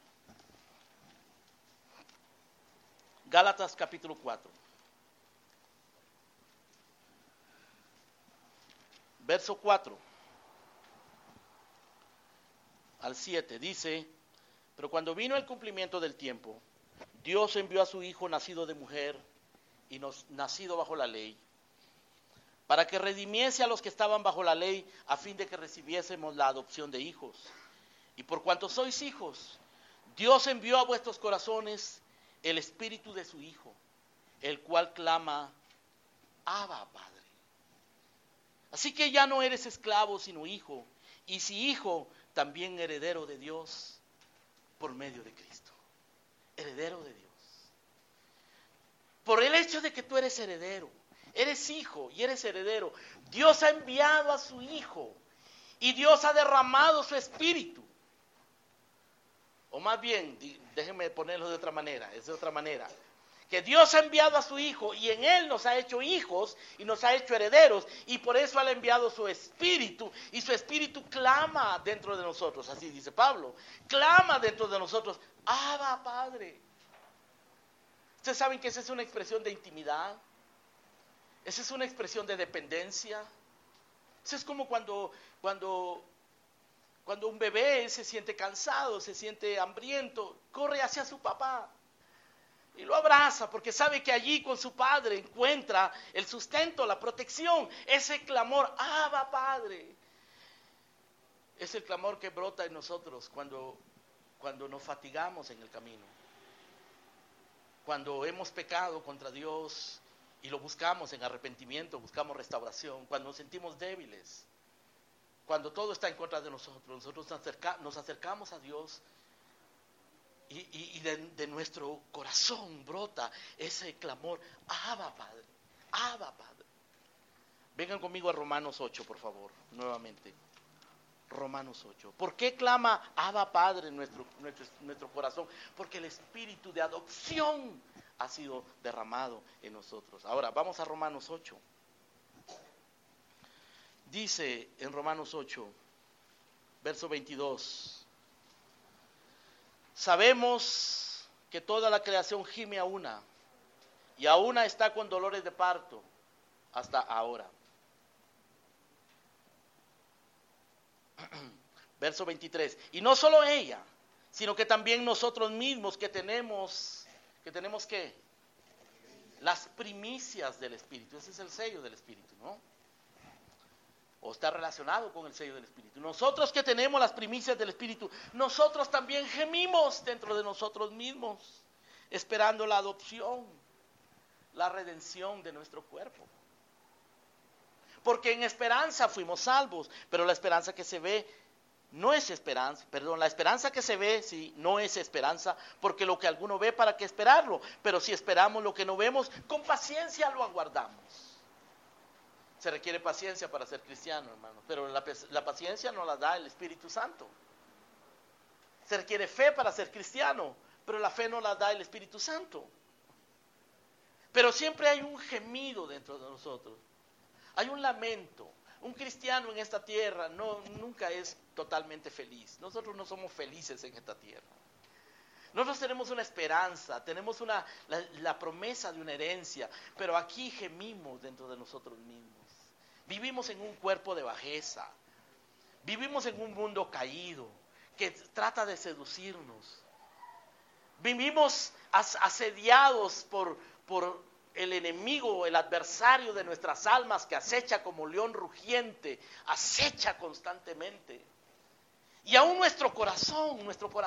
Speaker 1: Gálatas, capítulo 4. Verso 4 al 7 dice: pero cuando vino el cumplimiento del tiempo, Dios envió a su Hijo nacido de mujer y nacido bajo la ley, para que redimiese a los que estaban bajo la ley, a fin de que recibiésemos la adopción de hijos. Y por cuanto sois hijos, Dios envió a vuestros corazones el Espíritu de su Hijo, el cual clama: Abba, Padre. Así que ya no eres esclavo, sino hijo, y si hijo, también heredero de Dios por medio de Cristo. Heredero de Dios. Por el hecho de que tú eres heredero, eres hijo y eres heredero, Dios ha enviado a su Hijo y Dios ha derramado su Espíritu. O más bien, déjenme ponerlo de otra manera, es de otra manera. Que Dios ha enviado a su Hijo y en Él nos ha hecho hijos y nos ha hecho herederos, y por eso ha enviado su Espíritu, y su Espíritu clama dentro de nosotros, así dice Pablo, clama dentro de nosotros: Abba, Padre. Ustedes saben que esa es una expresión de intimidad, esa es una expresión de dependencia. Eso es como cuando un bebé se siente cansado, se siente hambriento, corre hacia su papá y lo abraza, porque sabe que allí con su padre encuentra el sustento, la protección. Ese clamor: Abba, Padre, es el clamor que brota en nosotros cuando nos fatigamos en el camino, cuando hemos pecado contra Dios y lo buscamos en arrepentimiento, buscamos restauración, cuando nos sentimos débiles, cuando todo está en contra de nosotros nos acercamos a Dios. Y de nuestro corazón brota ese clamor: Abba, Padre, Abba, Padre. Vengan conmigo a Romanos 8, por favor, nuevamente. Romanos 8. ¿Por qué clama Abba, Padre en nuestro corazón? Porque el espíritu de adopción ha sido derramado en nosotros. Ahora, vamos a Romanos 8. Dice en Romanos 8, verso 22. Sabemos que toda la creación gime a una, y a una está con dolores de parto hasta ahora. Verso 23. Y no solo ella, sino que también nosotros mismos que tenemos ¿qué? Las primicias del Espíritu. Ese es el sello del Espíritu, ¿no? O está relacionado con el sello del Espíritu. Nosotros que tenemos las primicias del Espíritu, nosotros también gemimos dentro de nosotros mismos, esperando la adopción, la redención de nuestro cuerpo. Porque en esperanza fuimos salvos, pero la esperanza que se ve no es esperanza, la esperanza que se ve, sí, no es esperanza, porque lo que alguno ve, ¿para qué esperarlo? Pero si esperamos lo que no vemos, con paciencia lo aguardamos. Se requiere paciencia para ser cristiano, hermano, pero la paciencia no la da el Espíritu Santo. Se requiere fe para ser cristiano, pero la fe no la da el Espíritu Santo. Pero siempre hay un gemido dentro de nosotros, hay un lamento. Un cristiano en esta tierra nunca es totalmente feliz. Nosotros no somos felices en esta tierra. Nosotros tenemos una esperanza, tenemos la promesa de una herencia, pero aquí gemimos dentro de nosotros mismos. Vivimos en un cuerpo de bajeza, vivimos en un mundo caído que trata de seducirnos. Vivimos asediados por el enemigo, el adversario de nuestras almas que acecha como león rugiente, acecha constantemente. Y aún nuestro corazón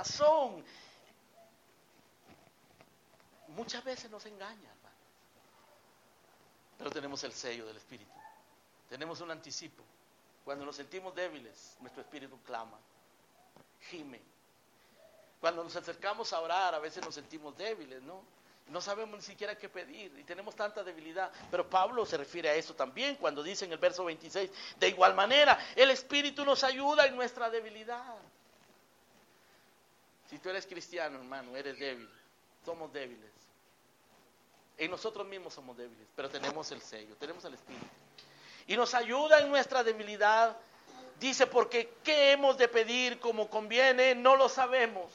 Speaker 1: muchas veces nos engaña, hermano. Pero tenemos el sello del Espíritu. Tenemos un anticipo. Cuando nos sentimos débiles, nuestro espíritu clama, gime. Cuando nos acercamos a orar, a veces nos sentimos débiles, ¿no? No sabemos ni siquiera qué pedir y tenemos tanta debilidad. Pero Pablo se refiere a eso también cuando dice en el verso 26, de igual manera, el Espíritu nos ayuda en nuestra debilidad. Si tú eres cristiano, hermano, eres débil. Somos débiles. En nosotros mismos somos débiles, pero tenemos el sello, tenemos el Espíritu. Y nos ayuda en nuestra debilidad. Dice, porque ¿qué hemos de pedir como conviene? No lo sabemos.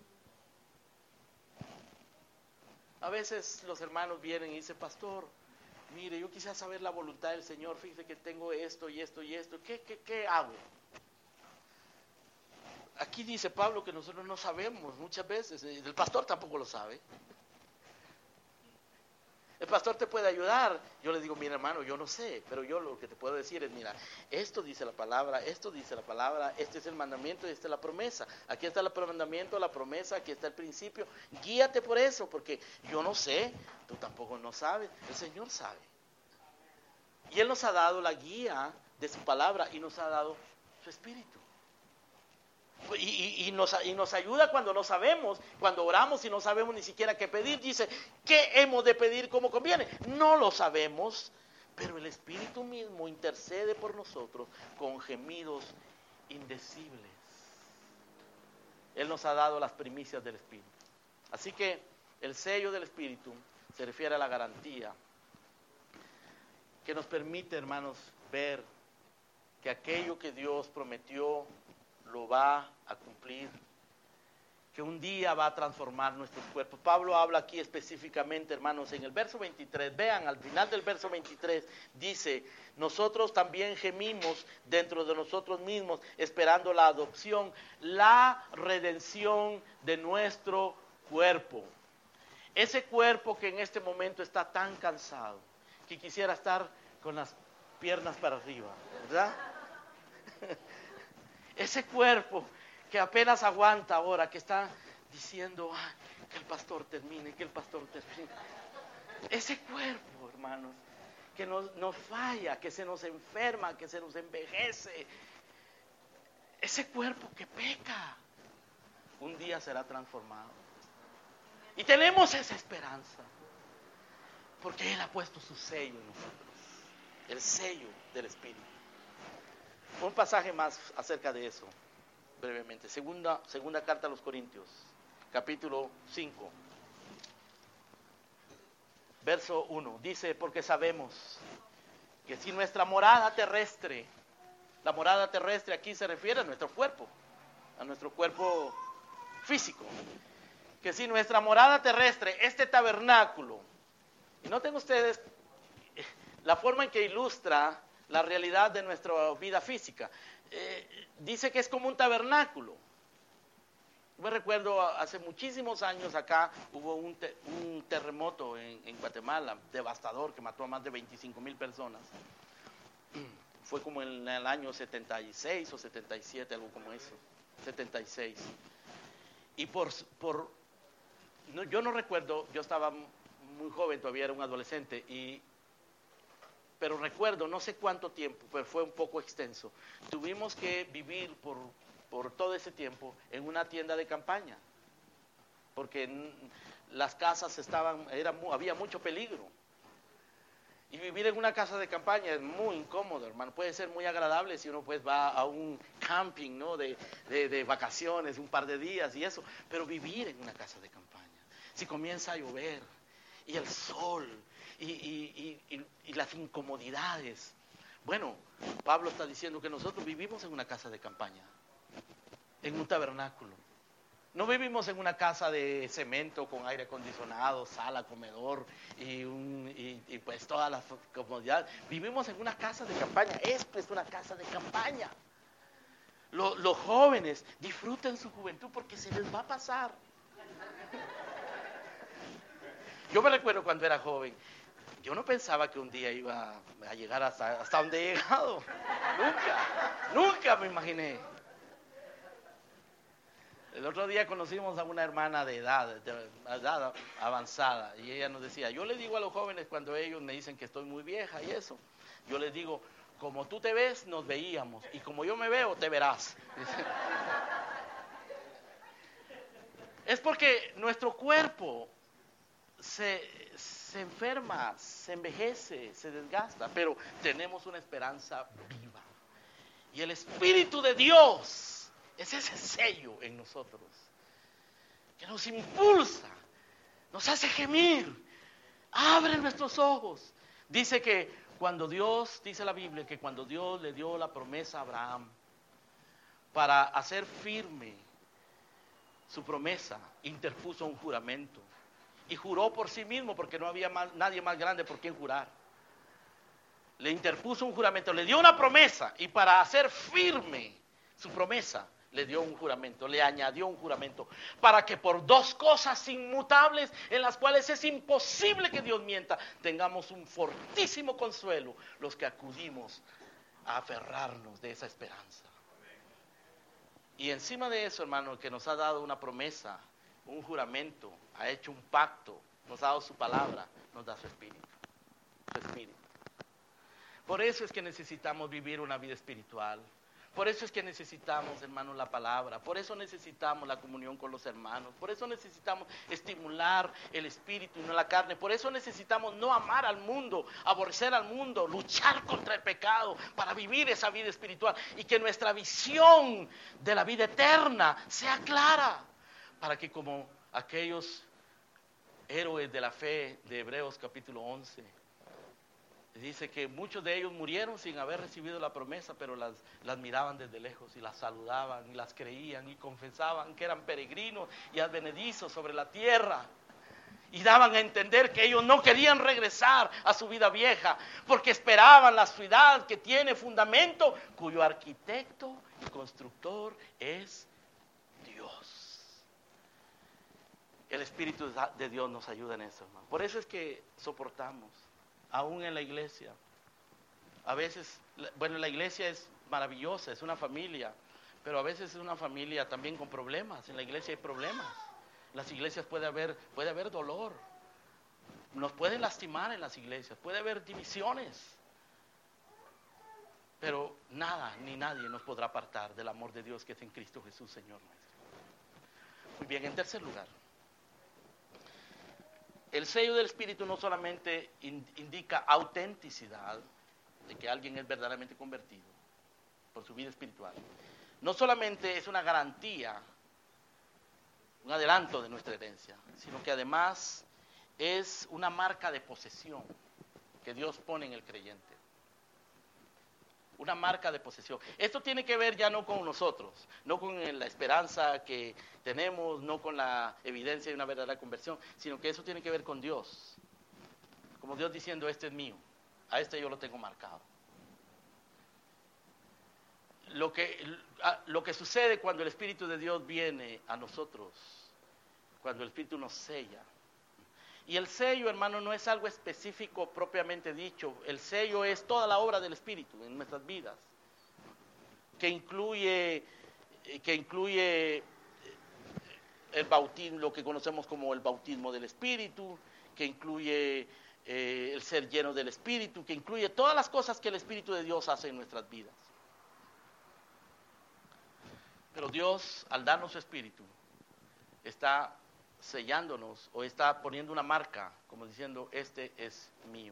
Speaker 1: A veces los hermanos vienen y dicen, pastor, mire, yo quisiera saber la voluntad del Señor, fíjese que tengo esto y esto y esto, ¿qué hago? Aquí dice Pablo que nosotros no sabemos muchas veces, el pastor tampoco lo sabe. El pastor te puede ayudar. Yo le digo, mira hermano, yo no sé, pero yo lo que te puedo decir es, mira, esto dice la palabra, este es el mandamiento y esta es la promesa. Aquí está el mandamiento, la promesa, aquí está el principio. Guíate por eso, porque yo no sé, tú tampoco no sabes, el Señor sabe. Y Él nos ha dado la guía de su palabra y nos ha dado su Espíritu. Y nos ayuda cuando no sabemos, cuando oramos y no sabemos ni siquiera qué pedir. Dice, ¿qué hemos de pedir como conviene? No lo sabemos, pero el Espíritu mismo intercede por nosotros con gemidos indecibles. Él nos ha dado las primicias del Espíritu. Así que el sello del Espíritu se refiere a la garantía que nos permite, hermanos, ver que aquello que Dios prometió lo va a cumplir, que un día va a transformar nuestros cuerpos. Pablo habla aquí específicamente, hermanos, en el verso 23, vean, al final del verso 23, dice, nosotros también gemimos dentro de nosotros mismos, esperando la adopción, la redención de nuestro cuerpo. Ese cuerpo que en este momento está tan cansado, que quisiera estar con las piernas para arriba, ¿verdad? Ese cuerpo que apenas aguanta ahora, que está diciendo, que el pastor termine, que el pastor termine. Ese cuerpo, hermanos, que nos falla, que se nos enferma, que se nos envejece. Ese cuerpo que peca, un día será transformado. Y tenemos esa esperanza, porque Él ha puesto su sello en nosotros, el sello del Espíritu. Un pasaje más acerca de eso, brevemente. Segunda carta a los Corintios, capítulo 5, verso 1. Dice, porque sabemos que si nuestra morada terrestre, la morada terrestre aquí se refiere a nuestro cuerpo físico, que si nuestra morada terrestre, este tabernáculo, y noten ustedes la forma en que ilustra la realidad de nuestra vida física. Dice que es como un tabernáculo. Me recuerdo hace muchísimos años acá hubo un terremoto en Guatemala, devastador, que mató a más de 25,000 personas. Fue como en el año 76 o 77, algo como eso, 76. Y yo no recuerdo, yo estaba muy joven, todavía era un adolescente, pero recuerdo, no sé cuánto tiempo, pero fue un poco extenso. Tuvimos que vivir por todo ese tiempo en una tienda de campaña, porque las casas había mucho peligro. Y vivir en una casa de campaña es muy incómodo, hermano. Puede ser muy agradable si uno pues va a un camping, ¿no? de vacaciones, un par de días y eso. Pero vivir en una casa de campaña, si comienza a llover y el sol y las incomodidades. Bueno, Pablo está diciendo que nosotros vivimos en una casa de campaña, en un tabernáculo. No vivimos en una casa de cemento con aire acondicionado, sala, comedor y pues todas las comodidades. Vivimos en una casa de campaña. Esto es una casa de campaña. Los jóvenes disfruten su juventud porque se les va a pasar. Yo me recuerdo cuando era joven. Yo no pensaba que un día iba a llegar hasta donde he llegado. Nunca me imaginé. El otro día conocimos a una hermana de edad avanzada, y ella nos decía, yo le digo a los jóvenes cuando ellos me dicen que estoy muy vieja y eso, yo les digo, como tú te ves, nos veíamos, y como yo me veo, te verás. Es porque nuestro cuerpo se enferma, se envejece, se desgasta, pero tenemos una esperanza viva. Y el Espíritu de Dios es ese sello en nosotros que nos impulsa, nos hace gemir, abre nuestros ojos. Dice que dice la Biblia, que cuando Dios le dio la promesa a Abraham para hacer firme su promesa, interpuso un juramento y juró por sí mismo porque no había nadie más grande por quien jurar. Le interpuso un juramento, le dio una promesa y para hacer firme su promesa, le dio un juramento, le añadió un juramento, para que por dos cosas inmutables en las cuales es imposible que Dios mienta, tengamos un fortísimo consuelo los que acudimos a aferrarnos de esa esperanza. Y encima de eso, hermano, que nos ha dado una promesa, un juramento, ha hecho un pacto, nos ha dado su palabra, nos da su espíritu. Su espíritu. Por eso es que necesitamos vivir una vida espiritual. Por eso es que necesitamos, hermanos, la palabra. Por eso necesitamos la comunión con los hermanos. Por eso necesitamos estimular el espíritu y no la carne. Por eso necesitamos no amar al mundo, aborrecer al mundo, luchar contra el pecado para vivir esa vida espiritual. Y que nuestra visión de la vida eterna sea clara. Para que como aquellos héroes de la fe de Hebreos capítulo 11... Dice que muchos de ellos murieron sin haber recibido la promesa, pero las miraban desde lejos y las saludaban y las creían y confesaban que eran peregrinos y advenedizos sobre la tierra. Y daban a entender que ellos no querían regresar a su vida vieja, porque esperaban la ciudad que tiene fundamento, cuyo arquitecto y constructor es Dios. El Espíritu de Dios nos ayuda en eso, hermano. Por eso es que soportamos. Aún en la iglesia, a veces, bueno, la iglesia es maravillosa, es una familia, pero a veces es una familia también con problemas. En la iglesia hay problemas. En las iglesias puede haber dolor. Nos pueden lastimar en las iglesias, puede haber divisiones. Pero nada ni nadie nos podrá apartar del amor de Dios que es en Cristo Jesús, Señor nuestro. Muy bien, en tercer lugar. El sello del Espíritu no solamente indica autenticidad, de que alguien es verdaderamente convertido por su vida espiritual. No solamente es una garantía, un adelanto de nuestra herencia, sino que además es una marca de posesión que Dios pone en el creyente. Una marca de posesión. Esto tiene que ver ya no con nosotros, no con la esperanza que tenemos, no con la evidencia de una verdadera conversión, sino que eso tiene que ver con Dios. Como Dios diciendo, este es mío, a este yo lo tengo marcado. Lo que sucede cuando el Espíritu de Dios viene a nosotros, cuando el Espíritu nos sella. Y el sello, hermano, no es algo específico propiamente dicho. El sello es toda la obra del Espíritu en nuestras vidas, que incluye el bautismo, lo que conocemos como el bautismo del Espíritu, que incluye el ser lleno del Espíritu, que incluye todas las cosas que el Espíritu de Dios hace en nuestras vidas. Pero Dios, al darnos su Espíritu, está sellándonos o está poniendo una marca, como diciendo, este es mío.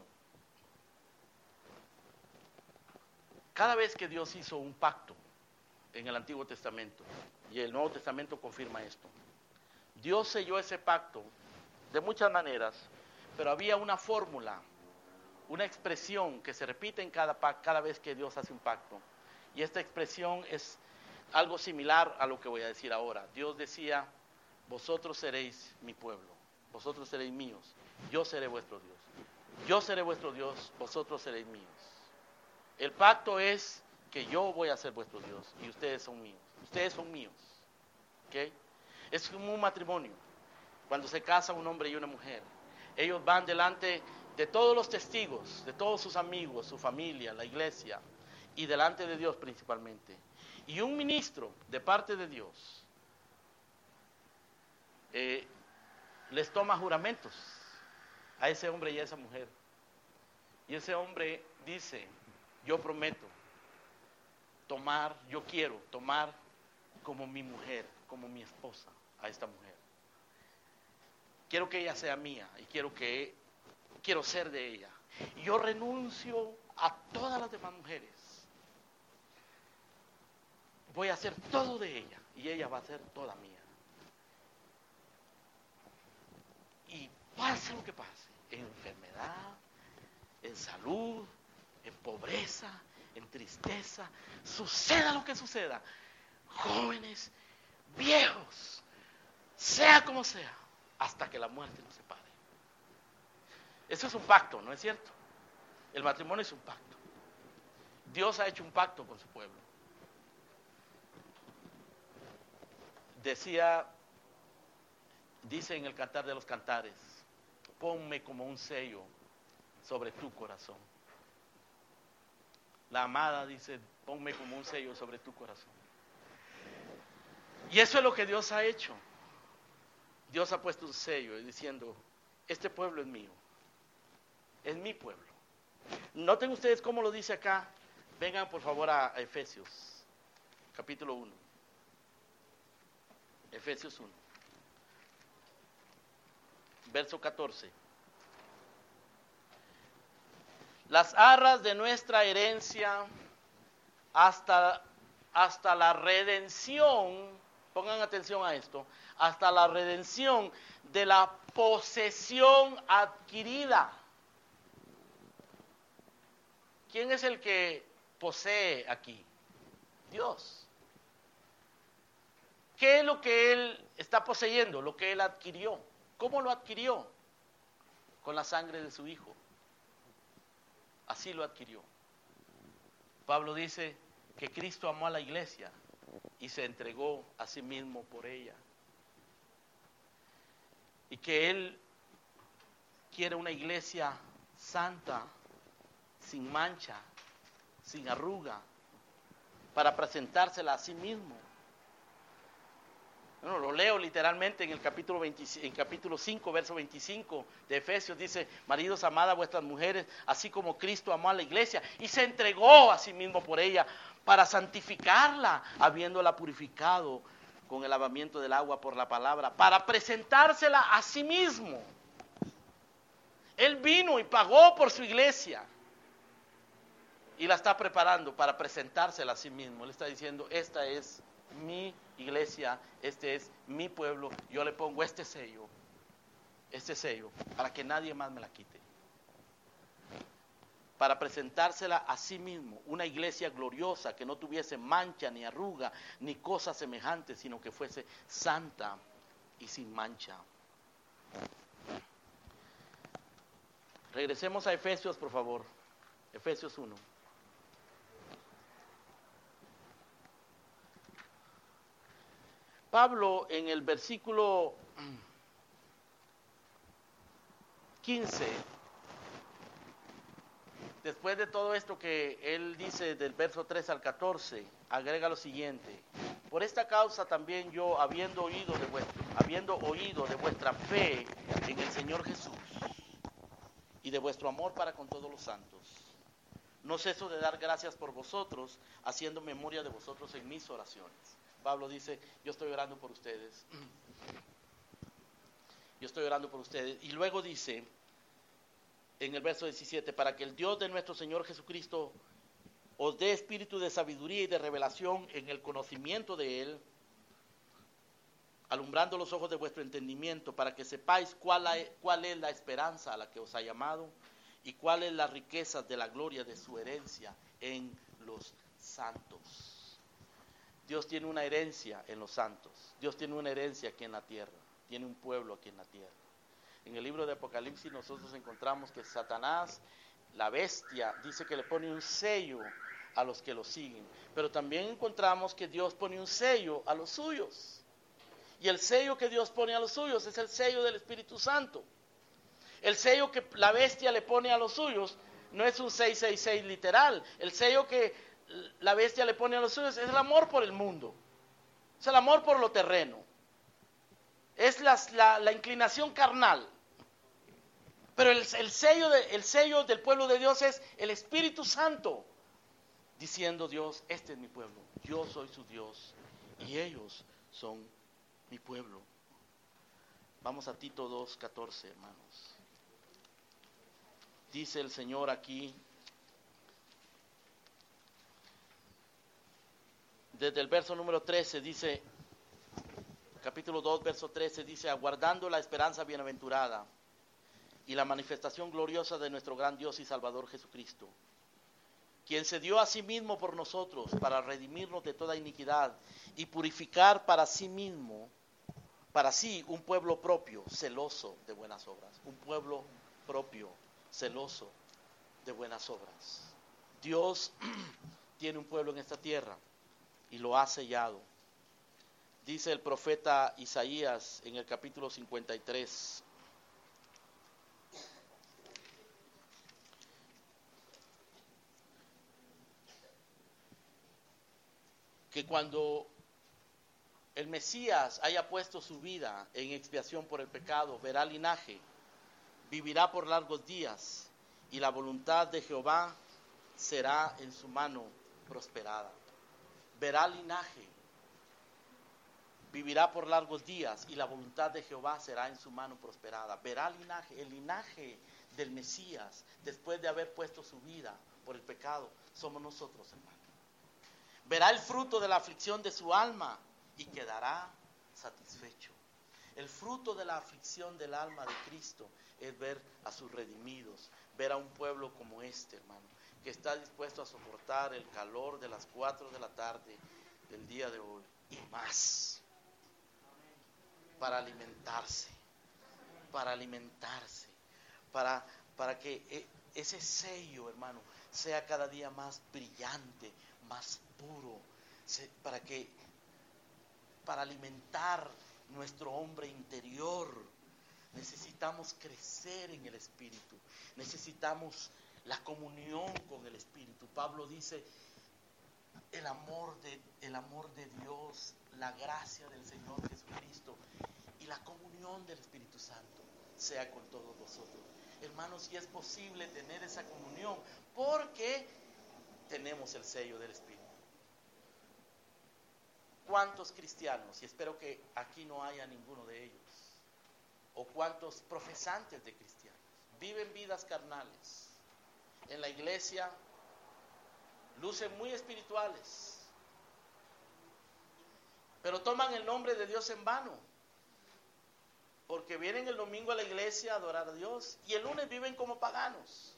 Speaker 1: Cada vez que Dios hizo un pacto en el Antiguo Testamento, y el Nuevo Testamento confirma esto, Dios selló ese pacto de muchas maneras, pero había una fórmula, una expresión que se repite en cada vez que Dios hace un pacto, y esta expresión es algo similar a lo que voy a decir ahora. Dios decía, vosotros seréis mi pueblo, vosotros seréis míos, yo seré vuestro Dios. Yo seré vuestro Dios, vosotros seréis míos. El pacto es que yo voy a ser vuestro Dios y ustedes son míos. Ustedes son míos. ¿Okay? Es como un matrimonio. Cuando se casa un hombre y una mujer, ellos van delante de todos los testigos, de todos sus amigos, su familia, la iglesia, y delante de Dios principalmente. Y un ministro de parte de Dios les toma juramentos a ese hombre y a esa mujer. Y ese hombre dice, yo prometo yo quiero tomar como mi mujer, como mi esposa a esta mujer. Quiero que ella sea mía y quiero ser de ella. Y yo renuncio a todas las demás mujeres. Voy a hacer todo de ella y ella va a ser toda mía. Y pase lo que pase, en enfermedad, en salud, en pobreza, en tristeza, suceda lo que suceda, jóvenes, viejos, sea como sea, hasta que la muerte nos separe. Eso es un pacto, ¿no es cierto? El matrimonio es un pacto. Dios ha hecho un pacto con su pueblo. Dice en el Cantar de los Cantares, ponme como un sello sobre tu corazón. La amada dice, ponme como un sello sobre tu corazón. Y eso es lo que Dios ha hecho. Dios ha puesto un sello diciendo, este pueblo es mío, es mi pueblo. Noten ustedes cómo lo dice acá. Vengan por favor a Efesios, capítulo 1. Efesios 1, verso 14. Las arras de nuestra herencia hasta la redención, pongan atención a esto, hasta la redención de la posesión adquirida. ¿Quién es el que posee aquí? Dios. ¿Qué es lo que Él está poseyendo? Lo que Él adquirió. ¿Cómo lo adquirió? Con la sangre de su Hijo. Así lo adquirió. Pablo dice que Cristo amó a la iglesia y se entregó a sí mismo por ella. Y que Él quiere una iglesia santa, sin mancha, sin arruga, para presentársela a sí mismo. Bueno, lo leo literalmente en el capítulo 5, verso 25 de Efesios. Dice, maridos, amad a vuestras mujeres, así como Cristo amó a la iglesia y se entregó a sí mismo por ella, para santificarla, habiéndola purificado con el lavamiento del agua por la palabra, para presentársela a sí mismo. Él vino y pagó por su iglesia y la está preparando para presentársela a sí mismo. Él está diciendo, esta es mi iglesia, este es mi pueblo, yo le pongo este sello, para que nadie más me la quite. Para presentársela a sí mismo, una iglesia gloriosa que no tuviese mancha ni arruga ni cosa semejante, sino que fuese santa y sin mancha. Regresemos a Efesios, por favor. Efesios 1. Pablo en el versículo 15, después de todo esto que él dice del verso 3 al 14, agrega lo siguiente: por esta causa también yo, habiendo oído de vuestra fe en el Señor Jesús y de vuestro amor para con todos los santos, no ceso de dar gracias por vosotros, haciendo memoria de vosotros en mis oraciones. Pablo dice, yo estoy orando por ustedes. Yo estoy orando por ustedes. Y luego dice, en el verso 17, para que el Dios de nuestro Señor Jesucristo os dé espíritu de sabiduría y de revelación en el conocimiento de Él, alumbrando los ojos de vuestro entendimiento, para que sepáis cuál es la esperanza a la que os ha llamado y cuál es la riqueza de la gloria de su herencia en los santos. Dios tiene una herencia en los santos. Dios tiene una herencia aquí en la tierra. Tiene un pueblo aquí en la tierra. En el libro de Apocalipsis nosotros encontramos que Satanás, la bestia, dice que le pone un sello a los que lo siguen. Pero también encontramos que Dios pone un sello a los suyos. Y el sello que Dios pone a los suyos es el sello del Espíritu Santo. El sello que la bestia le pone a los suyos no es un 666 literal. El sello que la bestia le pone a los suyos es el amor por el mundo. Es el amor por lo terreno. Es la inclinación carnal. Pero el sello del pueblo de Dios es el Espíritu Santo. Diciendo Dios, este es mi pueblo. Yo soy su Dios. Y ellos son mi pueblo. Vamos a Tito 2:14, hermanos. Dice el Señor aquí, desde el verso número 13, dice, capítulo 2, verso 13, dice, aguardando la esperanza bienaventurada y la manifestación gloriosa de nuestro gran Dios y Salvador Jesucristo, quien se dio a sí mismo por nosotros para redimirnos de toda iniquidad y purificar para sí mismo, para sí, un pueblo propio, celoso de buenas obras. Un pueblo propio, celoso de buenas obras. Dios tiene un pueblo en esta tierra y lo ha sellado. Dice el profeta Isaías en el capítulo 53. Que cuando el Mesías haya puesto su vida en expiación por el pecado, verá linaje, vivirá por largos días, y la voluntad de Jehová será en su mano prosperada. Verá linaje, vivirá por largos días, y la voluntad de Jehová será en su mano prosperada. Verá linaje, el linaje del Mesías, después de haber puesto su vida por el pecado, somos nosotros, hermanos. Verá el fruto de la aflicción de su alma y quedará satisfecho. El fruto de la aflicción del alma de Cristo es ver a sus redimidos, ver a un pueblo como este, hermano, que está dispuesto a soportar el calor de las 4 de la tarde del día de hoy y más, para alimentarse, para que ese sello, hermano, sea cada día más brillante, más puro, para alimentar nuestro hombre interior. Necesitamos crecer en el Espíritu, necesitamos la comunión con el Espíritu. Pablo dice, el amor de Dios, la gracia del Señor Jesucristo y la comunión del Espíritu Santo sea con todos vosotros. Hermanos, y es posible tener esa comunión porque tenemos el sello del Espíritu. ¿Cuántos cristianos, y espero que aquí no haya ninguno de ellos, o cuántos profesantes de cristianos, viven vidas carnales? En la iglesia lucen muy espirituales, pero toman el nombre de Dios en vano, porque vienen el domingo a la iglesia a adorar a Dios y el lunes viven como paganos.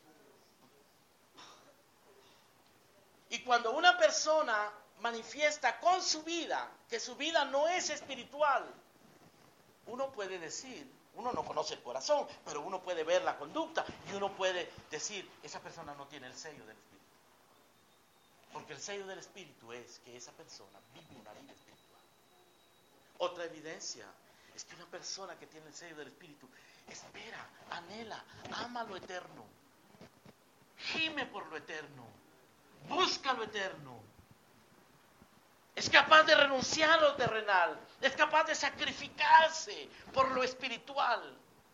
Speaker 1: Y cuando una persona manifiesta con su vida que su vida no es espiritual, uno puede decir, uno no conoce el corazón, pero uno puede ver la conducta y uno puede decir, esa persona no tiene el sello del Espíritu. Porque el sello del Espíritu es que esa persona vive una vida espiritual. Otra evidencia es que una persona que tiene el sello del Espíritu espera, anhela, ama lo eterno, gime por lo eterno, busca lo eterno. Es capaz de renunciar a lo terrenal, es capaz de sacrificarse por lo espiritual.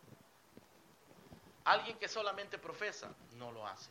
Speaker 1: Alguien que solamente profesa no lo hace.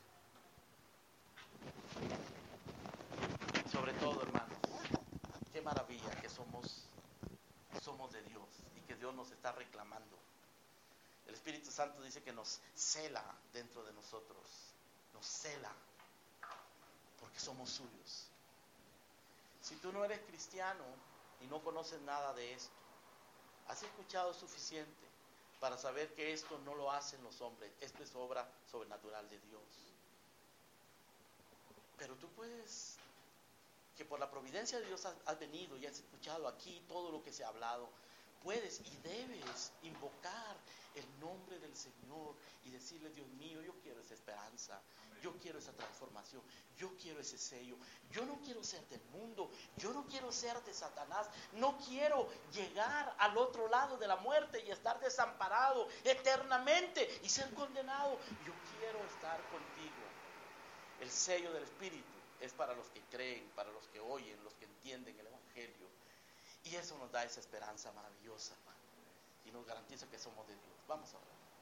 Speaker 1: Sobre todo, hermanos, qué maravilla que somos de Dios y que Dios nos está reclamando. El Espíritu Santo dice que nos cela dentro de nosotros, nos cela porque somos suyos. Si tú no eres cristiano y no conoces nada de esto, has escuchado suficiente para saber que esto no lo hacen los hombres, esto es obra sobrenatural de Dios. Pero tú puedes que por la providencia de Dios has venido y has escuchado aquí todo lo que se ha hablado, puedes y debes invocar el nombre del Señor y decirle: Dios mío, yo quiero esa esperanza, yo quiero esa transformación, yo quiero ese sello, yo no quiero ser del mundo, yo no quiero ser de Satanás, no quiero llegar al otro lado de la muerte y estar desamparado eternamente y ser condenado. Yo quiero estar contigo. El sello del Espíritu es para los que creen, para los que oyen, los que entienden el Evangelio. Y eso nos da esa esperanza maravillosa, hermano. Y nos garantiza que somos de Dios. Vamos a orar.